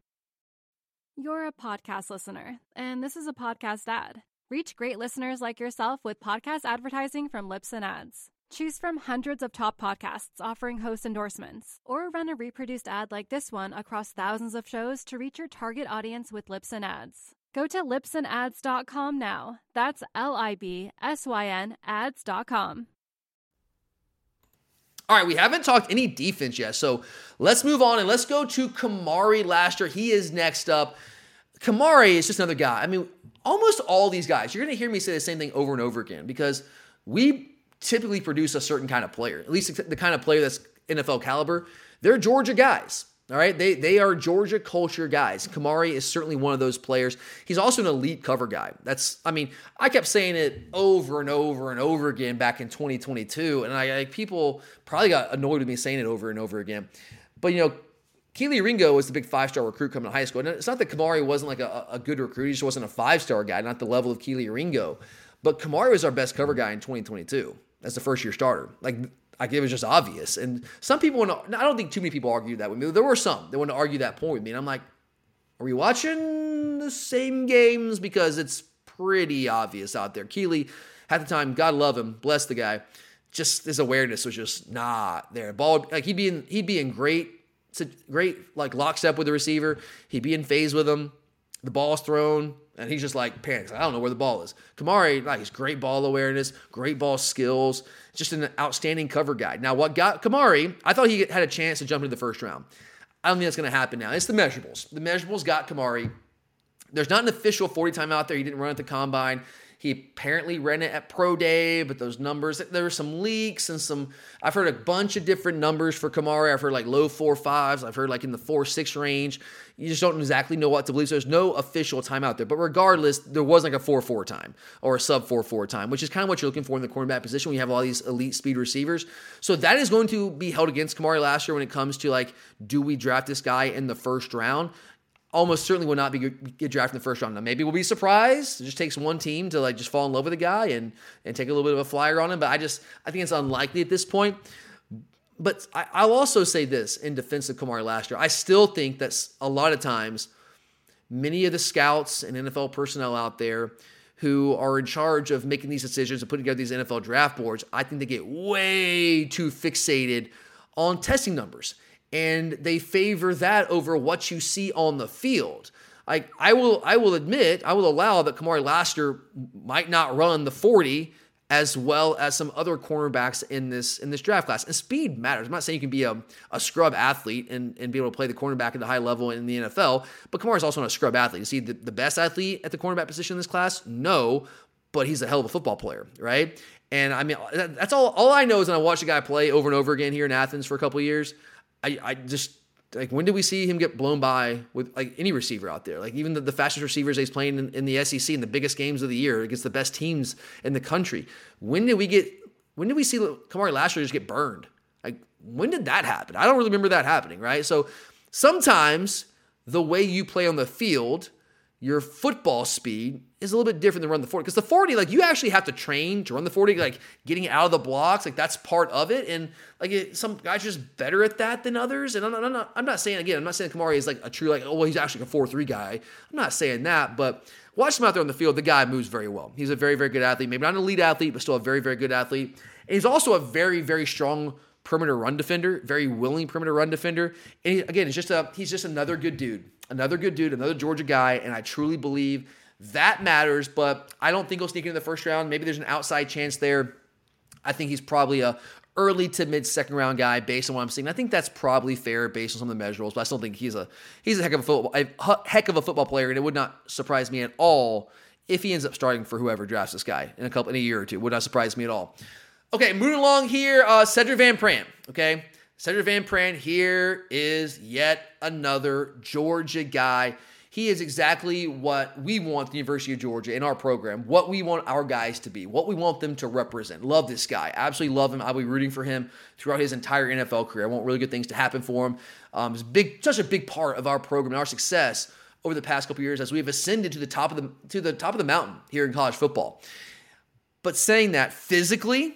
You're a podcast listener, and this is a podcast ad. Reach great listeners like yourself with podcast advertising from Libsyn Ads. Choose from hundreds of top podcasts offering host endorsements, or run a reproduced ad like this one across thousands of shows to reach your target audience with Libsyn Ads. Go to libsyn ads dot com now. That's L I B S Y N ads dot com. All right, we haven't talked any defense yet, so let's move on and let's go to Kamari Lassiter. He is next up. Kamari is just another guy. I mean, almost all these guys, you're going to hear me say the same thing over and over again because we typically produce a certain kind of player, at least the kind of player that's N F L caliber. They're Georgia guys. All right, they they are Georgia culture guys. Kamari is certainly one of those players. He's also an elite cover guy. That's, I mean, I kept saying it over and over and over again back in twenty twenty-two, and I, I people probably got annoyed with me saying it over and over again. But, you know, Kelee Ringo was the big five-star recruit coming to high school. And it's not that Kamari wasn't like a, a good recruit. He just wasn't a five-star guy, not the level of Kelee Ringo. But Kamari was our best cover guy in twenty twenty-two as the first-year starter. Like, Like, it was just obvious. And some people want to, I don't think too many people argued that with me. There were some that want to argue that point with me. And I'm like, are we watching the same games? Because it's pretty obvious out there. Kelee, at the time, God love him, bless the guy, just his awareness was just not there. Ball, like he'd be in, he'd be in great, great like lockstep with the receiver. He'd be in phase with him. The ball's thrown, and he's just like panics. I don't know where the ball is. Kamari, like, he's great ball awareness, great ball skills, just an outstanding cover guy. Now, what got Kamari, I thought he had a chance to jump into the first round. I don't think that's going to happen now. It's the measurables. The measurables got Kamari. There's not an official forty time out there. He didn't run at the combine. He apparently ran it at Pro Day, but those numbers, there were some leaks and some, I've heard a bunch of different numbers for Kamari. I've heard like low four fives. I've heard like in the four six range. You just don't exactly know what to believe. So there's no official time out there. But regardless, there was like a four four time or a sub four four time, which is kind of what you're looking for in the cornerback position when you have all these elite speed receivers. So that is going to be held against Kamari last year when it comes to like, do we draft this guy in the first round? Almost certainly will not be get drafted in the first round. Now, maybe we'll be surprised. It just takes one team to like just fall in love with a guy and and take a little bit of a flyer on him. But I just I think it's unlikely at this point. But I, I'll also say this in defense of Kamari last year. I still think that a lot of times, many of the scouts and N F L personnel out there who are in charge of making these decisions and putting together these N F L draft boards, I think they get way too fixated on testing numbers. And they favor that over what you see on the field. Like I will, I will admit, I will allow that Kamari Lassiter might not run the forty as well as some other cornerbacks in this in this draft class. And speed matters. I'm not saying you can be a, a scrub athlete and, and be able to play the cornerback at the high level in the N F L, but Kamari is also not a scrub athlete. Is he the, the best athlete at the cornerback position in this class? No, but he's a hell of a football player, right? And I mean, that's all. All I know is when I watch a guy play over and over again here in Athens for a couple of years. I, I just, like, when did we see him get blown by with, like, any receiver out there? Like, even the, the fastest receivers he's playing in, in the S E C in the biggest games of the year against the best teams in the country. When did we get, when did we see Kamari Lassiter just get burned? Like, when did that happen? I don't really remember that happening, right? So, sometimes the way you play on the field, your football speed is a little bit different than run the forty. Because the forty, like, you actually have to train to run the forty, like, getting out of the blocks, like, that's part of it. And, like, it, some guys are just better at that than others. And I'm not, I'm not, I'm not saying, again, I'm not saying Kamari is, like, a true, like, oh, well, he's actually a four three guy. I'm not saying that, but watch him out there on the field. The guy moves very well. He's a very, very good athlete. Maybe not an elite athlete, but still a very, very good athlete. And he's also a very, very strong perimeter run defender, very willing perimeter run defender. And, he, again, it's just a, he's just another good dude. Another good dude, another Georgia guy, and I truly believe that matters, but I don't think he'll sneak into the first round. Maybe there's an outside chance there. I think he's probably a early to mid second round guy based on what I'm seeing. I think that's probably fair based on some of the measurables, but I still think he's a he's a heck of a football a heck of a football player, and it would not surprise me at all if he ends up starting for whoever drafts this guy in a couple in a year or two. Would not surprise me at all. Okay, moving along here, uh, Sedrick Van Pran. Okay. Sedrick Van Pran here is yet another Georgia guy. He is exactly what we want the University of Georgia in our program, what we want our guys to be, what we want them to represent. Love this guy. Absolutely love him. I'll be rooting for him throughout his entire N F L career. I want really good things to happen for him. Um, it's big, such a big part of our program and our success over the past couple years as we have ascended to the top of the to the top of the mountain here in college football. But saying that, physically,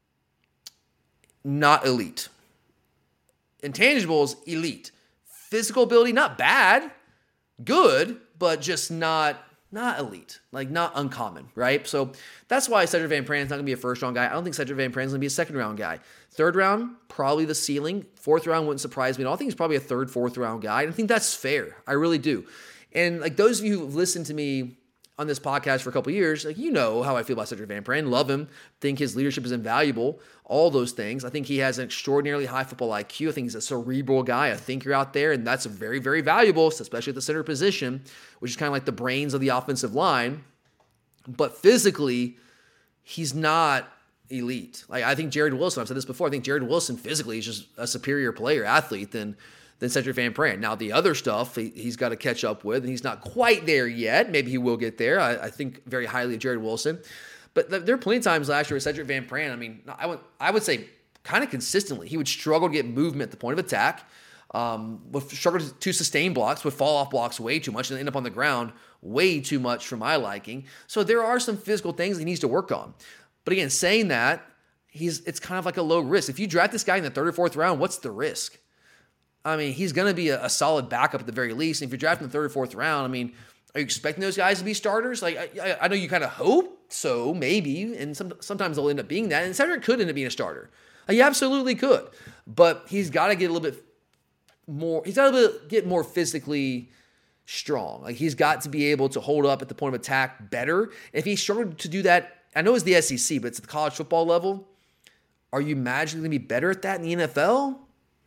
not elite. Intangibles, elite. Physical ability, not bad. Good, but just not not elite. Like, not uncommon, right? So that's why Sedrick Van Pran is not going to be a first-round guy. I don't think Sedrick Van Pran is going to be a second-round guy. Third round, probably the ceiling. Fourth round wouldn't surprise me at all. I think he's probably a third, fourth-round guy. And I think that's fair. I really do. And, like, those of you who've listened to me on this podcast for a couple of years, like, you know how I feel about Cedric Van Pran. Love him. Think his leadership is invaluable. All those things. I think he has an extraordinarily high football I Q. I think he's a cerebral guy, a thinker out there, and that's very, very valuable, especially at the center position, which is kind of like the brains of the offensive line. But physically, he's not elite. Like, I think Jared Wilson, I've said this before, I think Jared Wilson physically is just a superior player, athlete than than Cedric Van Pran. Now, the other stuff he, he's got to catch up with, and he's not quite there yet. Maybe he will get there. I, I think very highly of Jared Wilson. But th- there are plenty of times last year with Cedric Van Pran, I mean, I would I would say kind of consistently, he would struggle to get movement at the point of attack, um, would struggle to, to sustain blocks, would fall off blocks way too much, and end up on the ground way too much for my liking. So there are some physical things he needs to work on. But again, saying that, he's it's kind of like a low risk. If you draft this guy in the third or fourth round, what's the risk? I mean, he's going to be a, a solid backup at the very least. And if you're drafting the third or fourth round, I mean, are you expecting those guys to be starters? Like, I, I know you kind of hope so, maybe, and some, sometimes they'll end up being that. And Cedric could end up being a starter. Like, he absolutely could. But he's got to get a little bit more, he's got to get more physically strong. Like, he's got to be able to hold up at the point of attack better. If he struggled to do that, I know it's the S E C, but it's at the college football level. Are you magically going to be better at that in the N F L?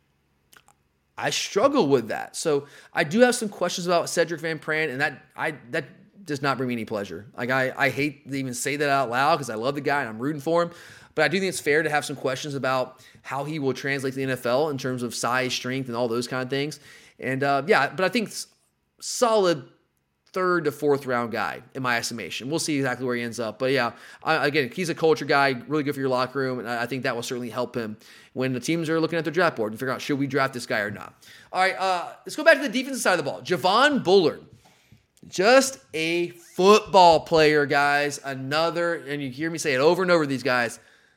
I struggle with that. So I do have some questions about Cedric Van Pran, and that I that does not bring me any pleasure. Like, I, I hate to even say that out loud because I love the guy and I'm rooting for him. But I do think it's fair to have some questions about how he will translate to the N F L in terms of size, strength, and all those kind of things. And uh, yeah, but I think solid third to fourth round guy in my estimation. We'll see exactly where he ends up. But yeah, I, again, he's a culture guy, really good for your locker room, and I, I think that will certainly help him when the teams are looking at their draft board and figure out, should we draft this guy or not? All right, uh, let's go back to the defensive side of the ball. Javon Bullard, just a football player, guys. Another, and you hear me say it over and over, these guys,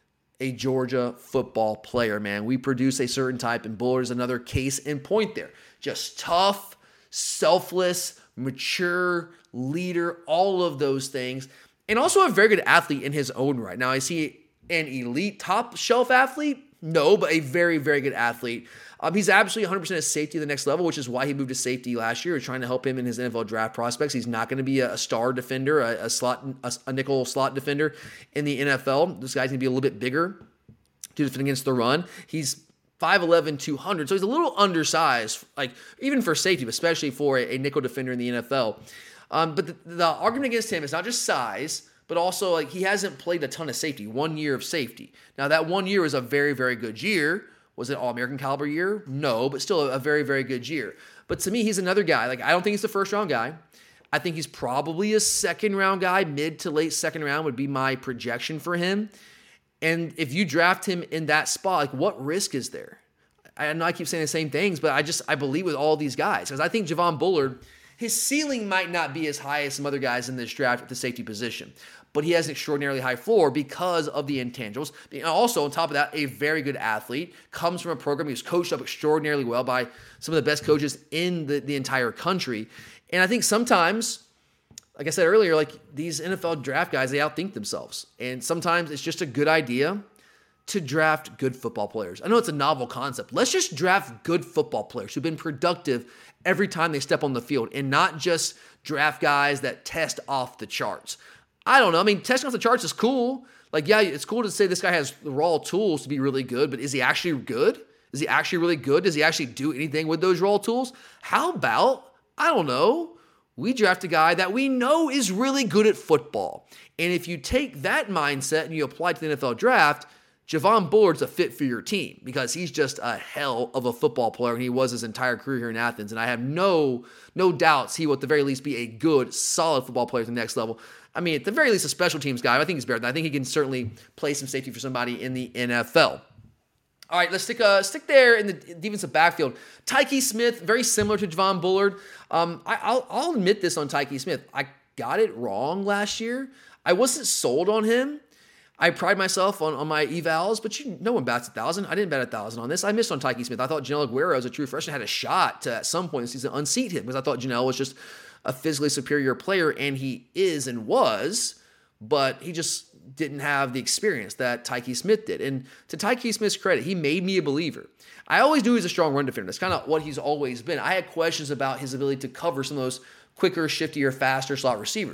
a Georgia football player, man. We produce a certain type, and Bullard is another case in point there. Just tough, selfless, mature leader, all of those things. And also a very good athlete in his own right. Now, is he an elite top shelf athlete? No, but a very, very good athlete. Um, he's absolutely one hundred percent a safety at the next level, which is why he moved to safety last year, trying to help him in his N F L draft prospects. He's not going to be a, a star defender, a, a slot, a, a nickel slot defender in the N F L. This guy's going to be a little bit bigger to defend against the run. He's five eleven, two hundred, so he's a little undersized, like even for safety, but especially for a, a nickel defender in the N F L. Um, but the, the argument against him is not just size, but also like he hasn't played a ton of safety, one year of safety. Now that one year was a very, very good year. Was it All-American caliber year? No, but still a, a very, very good year. But to me, he's another guy. Like, I don't think he's the first round guy. I think he's probably a second round guy, mid to late second round would be my projection for him. And if you draft him in that spot, like, what risk is there? I know I keep saying the same things, but I just, I believe with all these guys. Because I think Javon Bullard, his ceiling might not be as high as some other guys in this draft at the safety position. But he has an extraordinarily high floor because of the intangibles. And also, on top of that, a very good athlete, comes from a program he was coached up extraordinarily well by some of the best coaches in the, the entire country. And I think sometimes, like I said earlier, like these N F L draft guys, they outthink themselves. And sometimes it's just a good idea to draft good football players. I know it's a novel concept. Let's just draft good football players who've been productive every time they step on the field and not just draft guys that test off the charts. I don't know. I mean, testing off the charts is cool. Like, yeah, it's cool to say this guy has the raw tools to be really good, but is he actually good? Is he actually really good? Does he actually do anything with those raw tools? How about, I don't know, we draft a guy that we know is really good at football. And if you take that mindset and you apply it to the N F L draft, Javon Bullard's a fit for your team because he's just a hell of a football player, and he was his entire career here in Athens. And I have no no doubts he will at the very least be a good, solid football player at the next level. I mean, at the very least, a special teams guy. I think he's better than that. I think he can certainly play some safety for somebody in the N F L. All right, let's stick uh, stick there in the defensive backfield. Tyke Smith, very similar to Javon Bullard. Um, I, I'll, I'll admit this on Tyke Smith. I got it wrong last year. I wasn't sold on him. I pride myself on, on my evals, but you, no one bats a thousand. I didn't bet a thousand on this. I missed on Tyke Smith. I thought Janelle Aguero, as a true freshman, had a shot to, at some point in the season, unseat him because I thought Janelle was just a physically superior player, and he is and was, but he just didn't have the experience that Tyke Smith did. And to Tyke Smith's credit, he made me a believer. I always knew he was a strong run defender. That's kind of what he's always been. I had questions about his ability to cover some of those quicker, shiftier, faster slot receivers.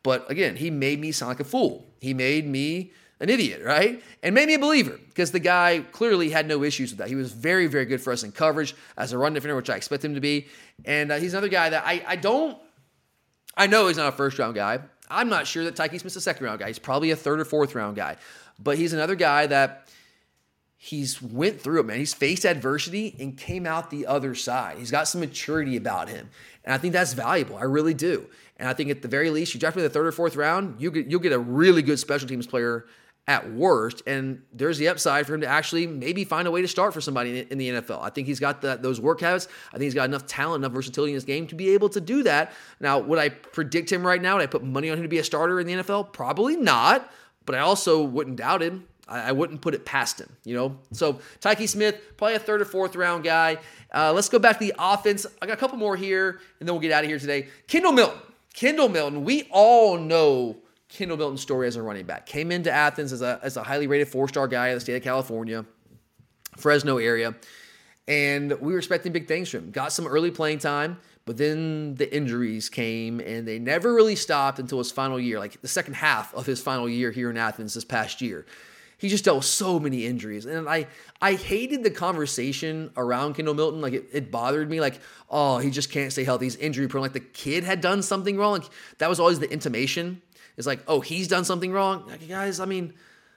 But again, he made me sound like a fool. He made me an idiot, right? And made me a believer because the guy clearly had no issues with that. He was very, very good for us in coverage as a run defender, which I expect him to be. And uh, he's another guy that I, I don't, I know he's not a first round guy. I'm not sure that Tyke Smith's a second round guy. He's probably a third or fourth round guy. But he's another guy that he's went through it, man. He's faced adversity and came out the other side. He's got some maturity about him. And I think that's valuable. I really do. And I think at the very least, you draft him in the third or fourth round, you get, you'll get a really good special teams player at worst, and there's the upside for him to actually maybe find a way to start for somebody in the N F L. I think he's got the, those work habits. I think he's got enough talent, enough versatility in his game to be able to do that. Now, would I predict him right now? Would I put money on him to be a starter in the N F L? Probably not, but I also wouldn't doubt him. I, I wouldn't put it past him, you know? So, Tyke Smith, probably a third or fourth round guy. Uh, let's go back to the offense. I got a couple more here, and then we'll get out of here today. Kendall Milton. Kendall Milton, we all know Kendall Milton's story as a running back. Came into Athens as a, as a highly rated four-star guy in the state of California, Fresno area, and we were expecting big things from him. Got some early playing time, but then the injuries came, and they never really stopped until his final year, like the second half of his final year here in Athens this past year. He just dealt with so many injuries. And I I hated the conversation around Kendall Milton. Like, it, it bothered me. Like, oh, he just can't stay healthy. He's injury prone. Like, the kid had done something wrong. Like, that was always the intimation. It's like, oh, he's done something wrong. Like, guys, I mean,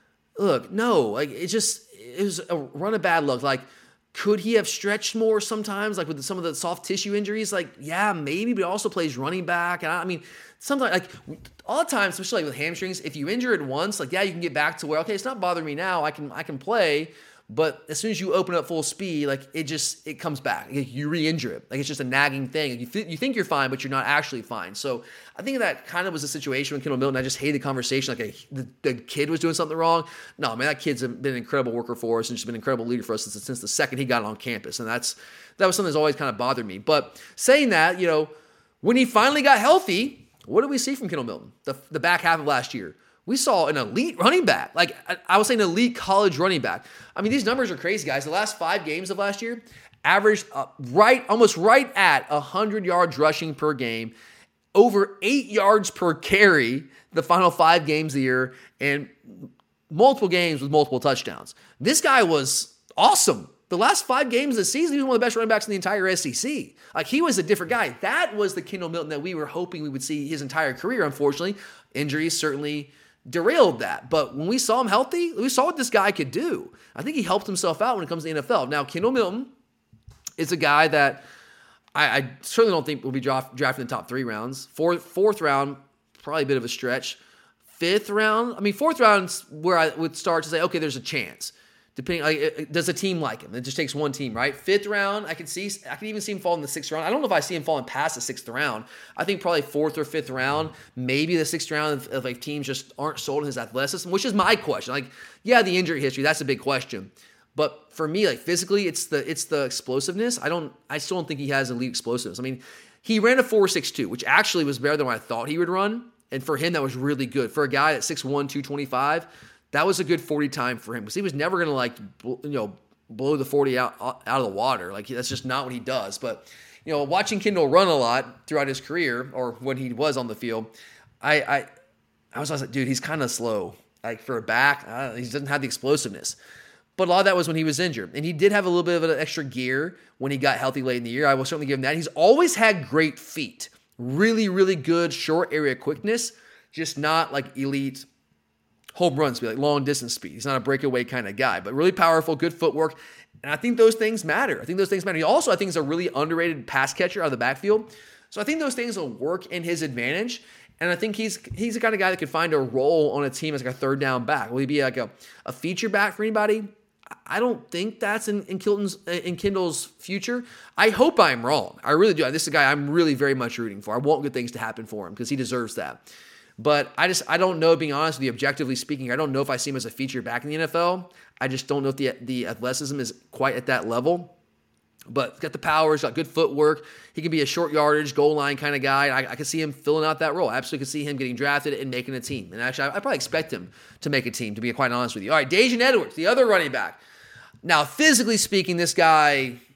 look, no. Like, it just, it was a run of bad luck. Like, could he have stretched more sometimes? Like, with some of the soft tissue injuries? Like, yeah, maybe, but he also plays running back. And I, I mean, sometimes, like, all the time, especially like with hamstrings, if you injure it once, like, yeah, you can get back to where, okay, it's not bothering me now. I can I can play. But as soon as you open up full speed, like, it just, it comes back. Like, you re-injure it. Like, it's just a nagging thing. Like, you, th- you think you're fine, but you're not actually fine. So I think that kind of was a situation with Kendall Milton. I just hated the conversation. Like, a, the, the kid was doing something wrong. No, man, that kid's been an incredible worker for us and just been an incredible leader for us since, since the second he got on campus. And that's that was something that's always kind of bothered me. But saying that, you know, when he finally got healthy, what did we see from Kendall Milton the, the back half of last year? We saw an elite running back. Like, I was saying, an elite college running back. I mean, these numbers are crazy, guys. The last five games of last year averaged uh, right, almost right at one hundred yards rushing per game, over eight yards per carry the final five games of the year, and multiple games with multiple touchdowns. This guy was awesome. The last five games of the season, he was one of the best running backs in the entire S E C. Like, he was a different guy. That was the Kendall Milton that we were hoping we would see his entire career. Unfortunately, injuries certainly derailed that. But when we saw him healthy, we saw what this guy could do. I think he helped himself out when it comes to the N F L. Now, Kendall Milton is a guy that I, I certainly don't think will be draft, drafted in the top three rounds. Fourth, fourth round, probably a bit of a stretch. Fifth round, I mean, fourth round's where I would start to say, okay, there's a chance. Depending, like, does a team like him? It just takes one team, right? Fifth round, I could see, I could even see him fall in the sixth round. I don't know if I see him falling past the sixth round. I think probably fourth or fifth round, maybe the sixth round, if, if like teams just aren't sold on his athleticism, which is my question. Like, yeah, the injury history, that's a big question. But for me, like, physically, it's the it's the explosiveness. I don't, I still don't think he has elite explosiveness. I mean, he ran a four six two, which actually was better than what I thought he would run. And for him, that was really good. For a guy at six one, two twenty-five, that was a good forty time for him because he was never going to, like, you know, blow the forty out, out of the water. Like, that's just not what he does. But, you know, watching Kendall run a lot throughout his career or when he was on the field, I I, I was always like, dude, he's kind of slow. Like, for a back, uh, he doesn't have the explosiveness. But a lot of that was when he was injured. And he did have a little bit of an extra gear when he got healthy late in the year. I will certainly give him that. He's always had great feet. Really, really good short area quickness, just not like elite home run speed, like long distance speed. He's not a breakaway kind of guy, but really powerful, good footwork. And I think those things matter. I think those things matter. He also, I think, is a really underrated pass catcher out of the backfield. So I think those things will work in his advantage. And I think he's he's the kind of guy that could find a role on a team as like a third down back. Will he be like a, a feature back for anybody? I don't think that's in, in Kilton's in Kendall's future. I hope I'm wrong. I really do. This is a guy I'm really very much rooting for. I want good things to happen for him because he deserves that. But I just I don't know, being honest with you, objectively speaking, I don't know if I see him as a feature back in the N F L. I just don't know if the the athleticism is quite at that level. But he's got the power, he's got good footwork. He can be a short yardage, goal line kind of guy. I, I can see him filling out that role. I absolutely can see him getting drafted and making a team. And actually, I, I probably expect him to make a team, to be quite honest with you. All right, Daijun Edwards, the other running back. Now, physically speaking, this guy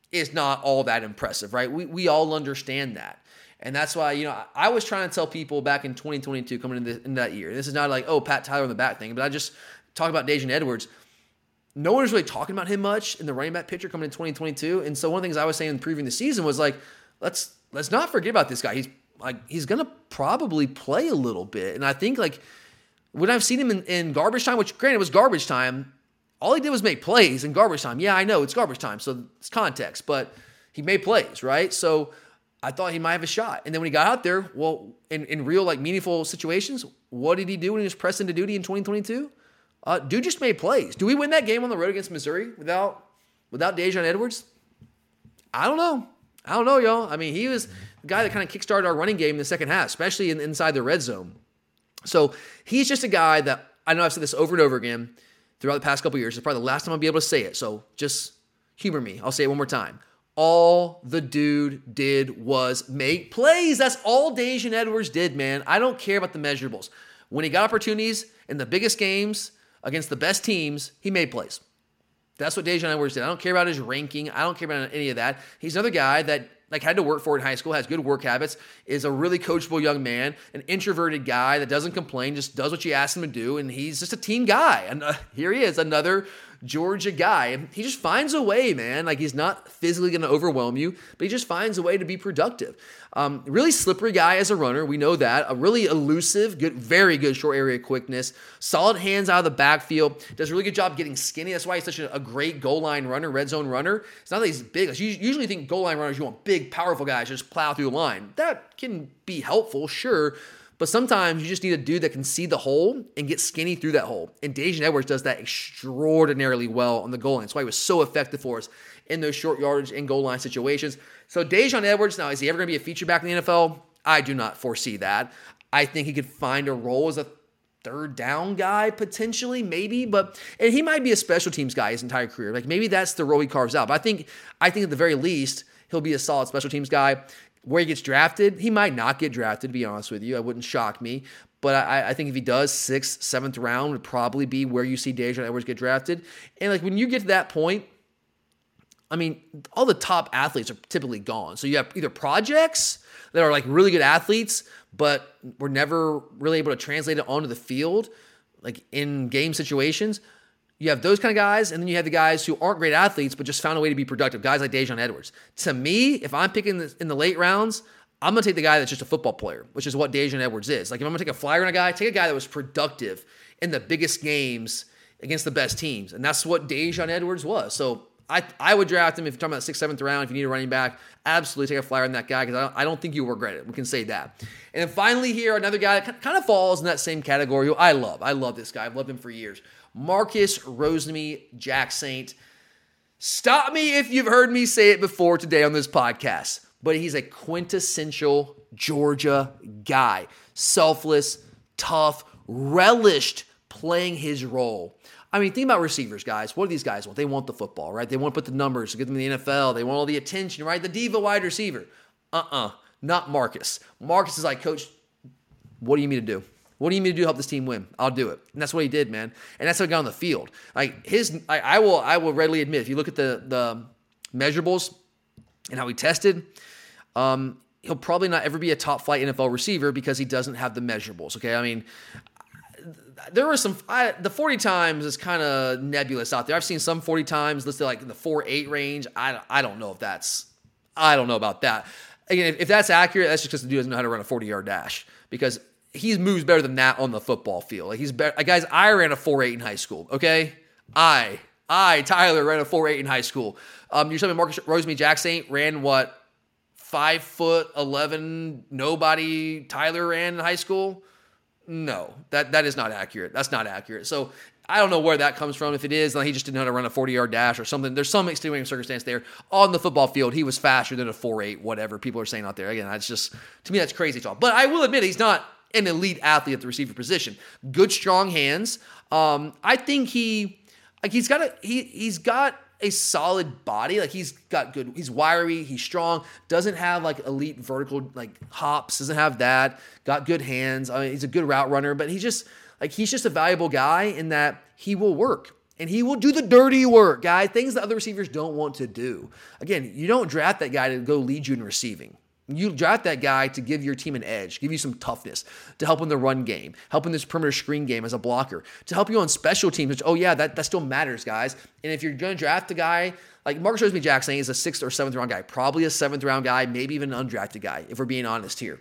is not all that impressive, right? We we all understand that. And that's why, you know, I, I was trying to tell people back in twenty twenty-two coming into, into that year, this is not like, oh, Pat Tyler on the back thing, but I just talk about Daijun Edwards. No one was really talking about him much in the running back picture coming in twenty twenty-two. And so one of the things I was saying in previewing the season was like, let's let's not forget about this guy. He's like he's gonna probably play a little bit. And I think like when I've seen him in, in garbage time, which granted was garbage time, all he did was make plays in garbage time. Yeah, I know it's garbage time, so it's context, but he made plays, right? So I thought he might have a shot. And then when he got out there, well, in, in real like meaningful situations, what did he do when he was pressed into duty in twenty twenty-two? Uh, dude just made plays. Do we win that game on the road against Missouri without without Daijun Edwards? I don't know. I don't know, y'all. I mean, he was the guy that kind of kickstarted our running game in the second half, especially in, inside the red zone. So he's just a guy that, I know I've said this over and over again throughout the past couple of years. It's probably the last time I'll be able to say it. So just humor me. I'll say it one more time. All the dude did was make plays. That's all Daijun Edwards did, man. I don't care about the measurables. When he got opportunities in the biggest games against the best teams, he made plays. That's what Daijun Edwards did. I don't care about his ranking. I don't care about any of that. He's another guy that like had to work for it in high school, has good work habits, is a really coachable young man, an introverted guy that doesn't complain, just does what you ask him to do, and he's just a team guy. And uh, here he is, another Georgia guy. He just finds a way, man. Like he's not physically going to overwhelm you, but he just finds a way to be productive. Um, really slippery guy as a runner. We know that. A really elusive, good, very good short area quickness. Solid hands out of the backfield. Does a really good job getting skinny. That's why he's such a, a great goal line runner, red zone runner. It's not that he's big. Like, you usually think goal line runners, you want big, powerful guys to just plow through the line. That can be helpful, sure. But sometimes you just need a dude that can see the hole and get skinny through that hole. And Daijun Edwards does that extraordinarily well on the goal line. That's why he was so effective for us in those short yardage and goal line situations. So Daijun Edwards, now, is he ever going to be a feature back in the N F L? I do not foresee that. I think he could find a role as a third down guy, potentially, maybe. But and he might be a special teams guy his entire career. Like maybe that's the role he carves out. But I think, I think at the very least, he'll be a solid special teams guy. Where he gets drafted, he might not get drafted, to be honest with you. It wouldn't shock me. But I, I think if he does, sixth, seventh round would probably be where you see Daijun Edwards get drafted. And like when you get to that point, I mean, all the top athletes are typically gone. So you have either projects that are like really good athletes, but were never really able to translate it onto the field, like in game situations. You have those kind of guys, and then you have the guys who aren't great athletes, but just found a way to be productive, guys like Daijun Edwards. To me, if I'm picking this in the late rounds, I'm going to take the guy that's just a football player, which is what Daijun Edwards is. Like if I'm going to take a flyer on a guy, take a guy that was productive in the biggest games against the best teams, and that's what Daijun Edwards was. So I I would draft him if you're talking about sixth, seventh round. If you need a running back, absolutely take a flyer on that guy because I don't, I don't think you'll regret it. We can say that. And then finally here, another guy that kind of falls in that same category who I love. I love this guy. I've loved him for years. Marcus Rosemy-Jacksaint. Stop me if you've heard me say it before today on this podcast, but he's a quintessential Georgia guy. Selfless, tough, relished playing his role. I mean, think about receivers, guys. What do these guys want? They want the football, right? They want to put the numbers, get them in the N F L. They want all the attention, right? The diva wide receiver. Uh-uh, not Marcus. Marcus is like, Coach, what do you mean to do? What do you mean to do to help this team win? I'll do it. And that's what he did, man. And that's how he got on the field. Like his, I, I will, I will readily admit, if you look at the the measurables and how he tested, um, he'll probably not ever be a top flight N F L receiver because he doesn't have the measurables. Okay, I mean, there were some. I, the forty times is kind of nebulous out there. I've seen some forty times listed like in the four eight range. I I don't know if that's. I don't know about that. Again, if, if that's accurate, that's just because the dude doesn't know how to run a forty yard dash because he moves better than that on the football field. Like he's better. Like guys, I ran a four eight in high school. Okay, I, I, Tyler ran a four eight in high school. Um, you're telling me Marcus Rosemy-Jacksaint ran what five foot eleven? Nobody Tyler ran in high school. No, that that is not accurate. That's not accurate. So I don't know where that comes from. If it is, then he just didn't know how to run a forty yard dash or something. There's some extenuating circumstance there. On the football field, he was faster than a four eight, whatever people are saying out there. Again, that's just, to me, that's crazy talk. But I will admit he's not an elite athlete at the receiver position. Good, strong hands. Um, I think he, like he's got a, he, he's got a solid body. Like he's got good, he's wiry, he's strong, doesn't have like elite vertical like hops, doesn't have that, got good hands. I mean, he's a good route runner, but he's just like, he's just a valuable guy in that he will work. And he will do the dirty work, guys, things that other receivers don't want to do. Again, you don't draft that guy to go lead you in receiving. You draft that guy to give your team an edge, give you some toughness, to help in the run game, help in this perimeter screen game as a blocker, to help you on special teams, which, oh yeah, that, that still matters, guys. And if you're going to draft a guy, like Marcus Rosemy-Jackson is a sixth or seventh round guy, probably a seventh round guy, maybe even an undrafted guy, if we're being honest here.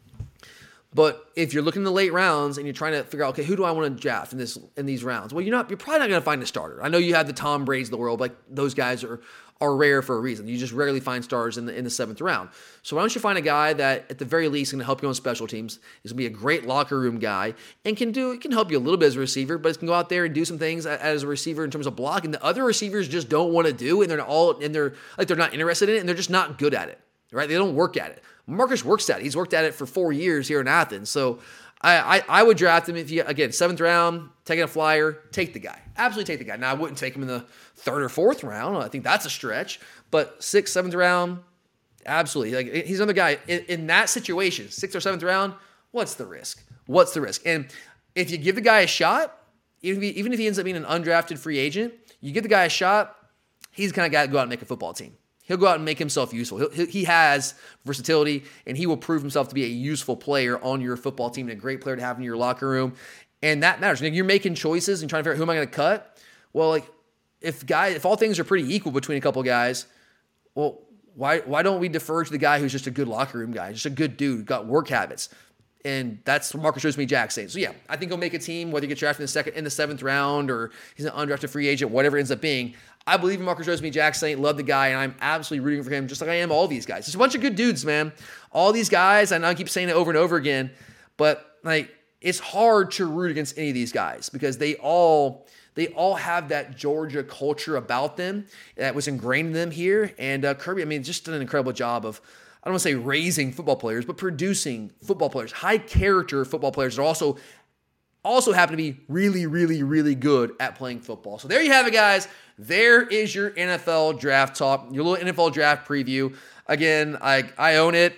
But if you're looking in the late rounds and you're trying to figure out, okay, who do I want to draft in this in these rounds? Well, you're not. You're probably not going to find a starter. I know you have the Tom Brady's of the world, like those guys are are rare for a reason. You just rarely find starters in the in the seventh round. So why don't you find a guy that, at the very least, is going to help you on special teams, is going to be a great locker room guy, and can do can help you a little bit as a receiver, but can go out there and do some things as a receiver in terms of blocking that other receivers just don't want to do, and they're all and they're like they're not interested in it, and they're just not good at it. Right? They don't work at it. Marcus works at it. He's worked at it for four years here in Athens. So I, I, I would draft him if you, again, seventh round, taking a flyer, take the guy. Absolutely take the guy. Now, I wouldn't take him in the third or fourth round. I think that's a stretch. But sixth, seventh round, absolutely. Like, he's another guy. In, in that situation, sixth or seventh round, what's the risk? What's the risk? And if you give the guy a shot, even if he, even if he ends up being an undrafted free agent, you give the guy a shot, he's the kind of guy to go out and make a football team. He'll go out and make himself useful. He'll, he has versatility, and he will prove himself to be a useful player on your football team and a great player to have in your locker room. And that matters. If you're making choices and trying to figure out who am I going to cut, well, like if guy, if all things are pretty equal between a couple of guys, well, why why don't we defer to the guy who's just a good locker room guy, just a good dude, got work habits? And that's what Marcus Rosemy-Jackson. So yeah, I think he'll make a team, whether he gets drafted in the second, in the seventh round, or he's an undrafted free agent, whatever it ends up being. I believe in Marcus Rosemy-Jackson. Love the guy, and I'm absolutely rooting for him, just like I am all these guys. There's a bunch of good dudes, man. All these guys, and I keep saying it over and over again, but like it's hard to root against any of these guys because they all they all have that Georgia culture about them that was ingrained in them here. And uh, Kirby, I mean, just did an incredible job of, I don't want to say raising football players, but producing football players, high character football players that are also also happen to be really, really, really good at playing football. So there you have it, guys. There is your N F L draft talk, your little N F L draft preview. Again, I, I own it.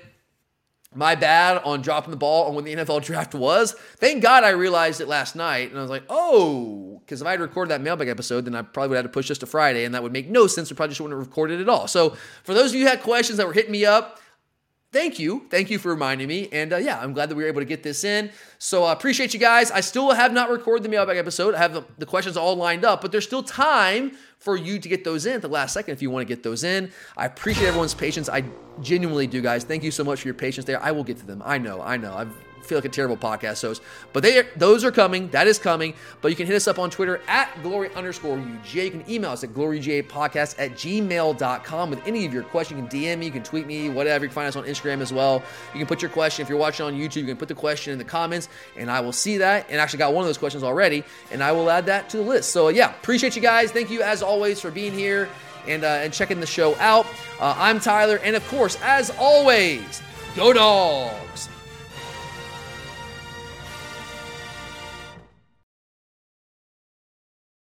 My bad on dropping the ball on when the N F L draft was. Thank God I realized it last night, and I was like, oh, because if I had recorded that mailbag episode, then I probably would have had to push this to Friday, and that would make no sense. We probably just wouldn't have recorded it at all. So for those of you who had questions that were hitting me up, Thank you. Thank you for reminding me. And uh, yeah, I'm glad that we were able to get this in. So I uh, appreciate you guys. I still have not recorded the mailbag episode. I have the, the questions all lined up, but there's still time for you to get those in at the last second if you want to get those in. I appreciate everyone's patience. I genuinely do, guys. Thank you so much for your patience there. I will get to them. I know, I know. I've feel like a terrible podcast host, but they those are coming. That is coming. But you can hit us up on Twitter at glory underscore UGA. You can email us at gloryugapodcast at gmail dot com with any of your questions. You can D M me, you can tweet me, whatever. You can find us on Instagram as well. You can put your question. If you're watching on YouTube, you can put the question in the comments, and I will see that. And actually got one of those questions already, and I will add that to the list. So yeah, appreciate you guys. Thank you as always for being here and uh, and checking the show out. Uh, I'm Tyler, and of course, as always, go Dogs!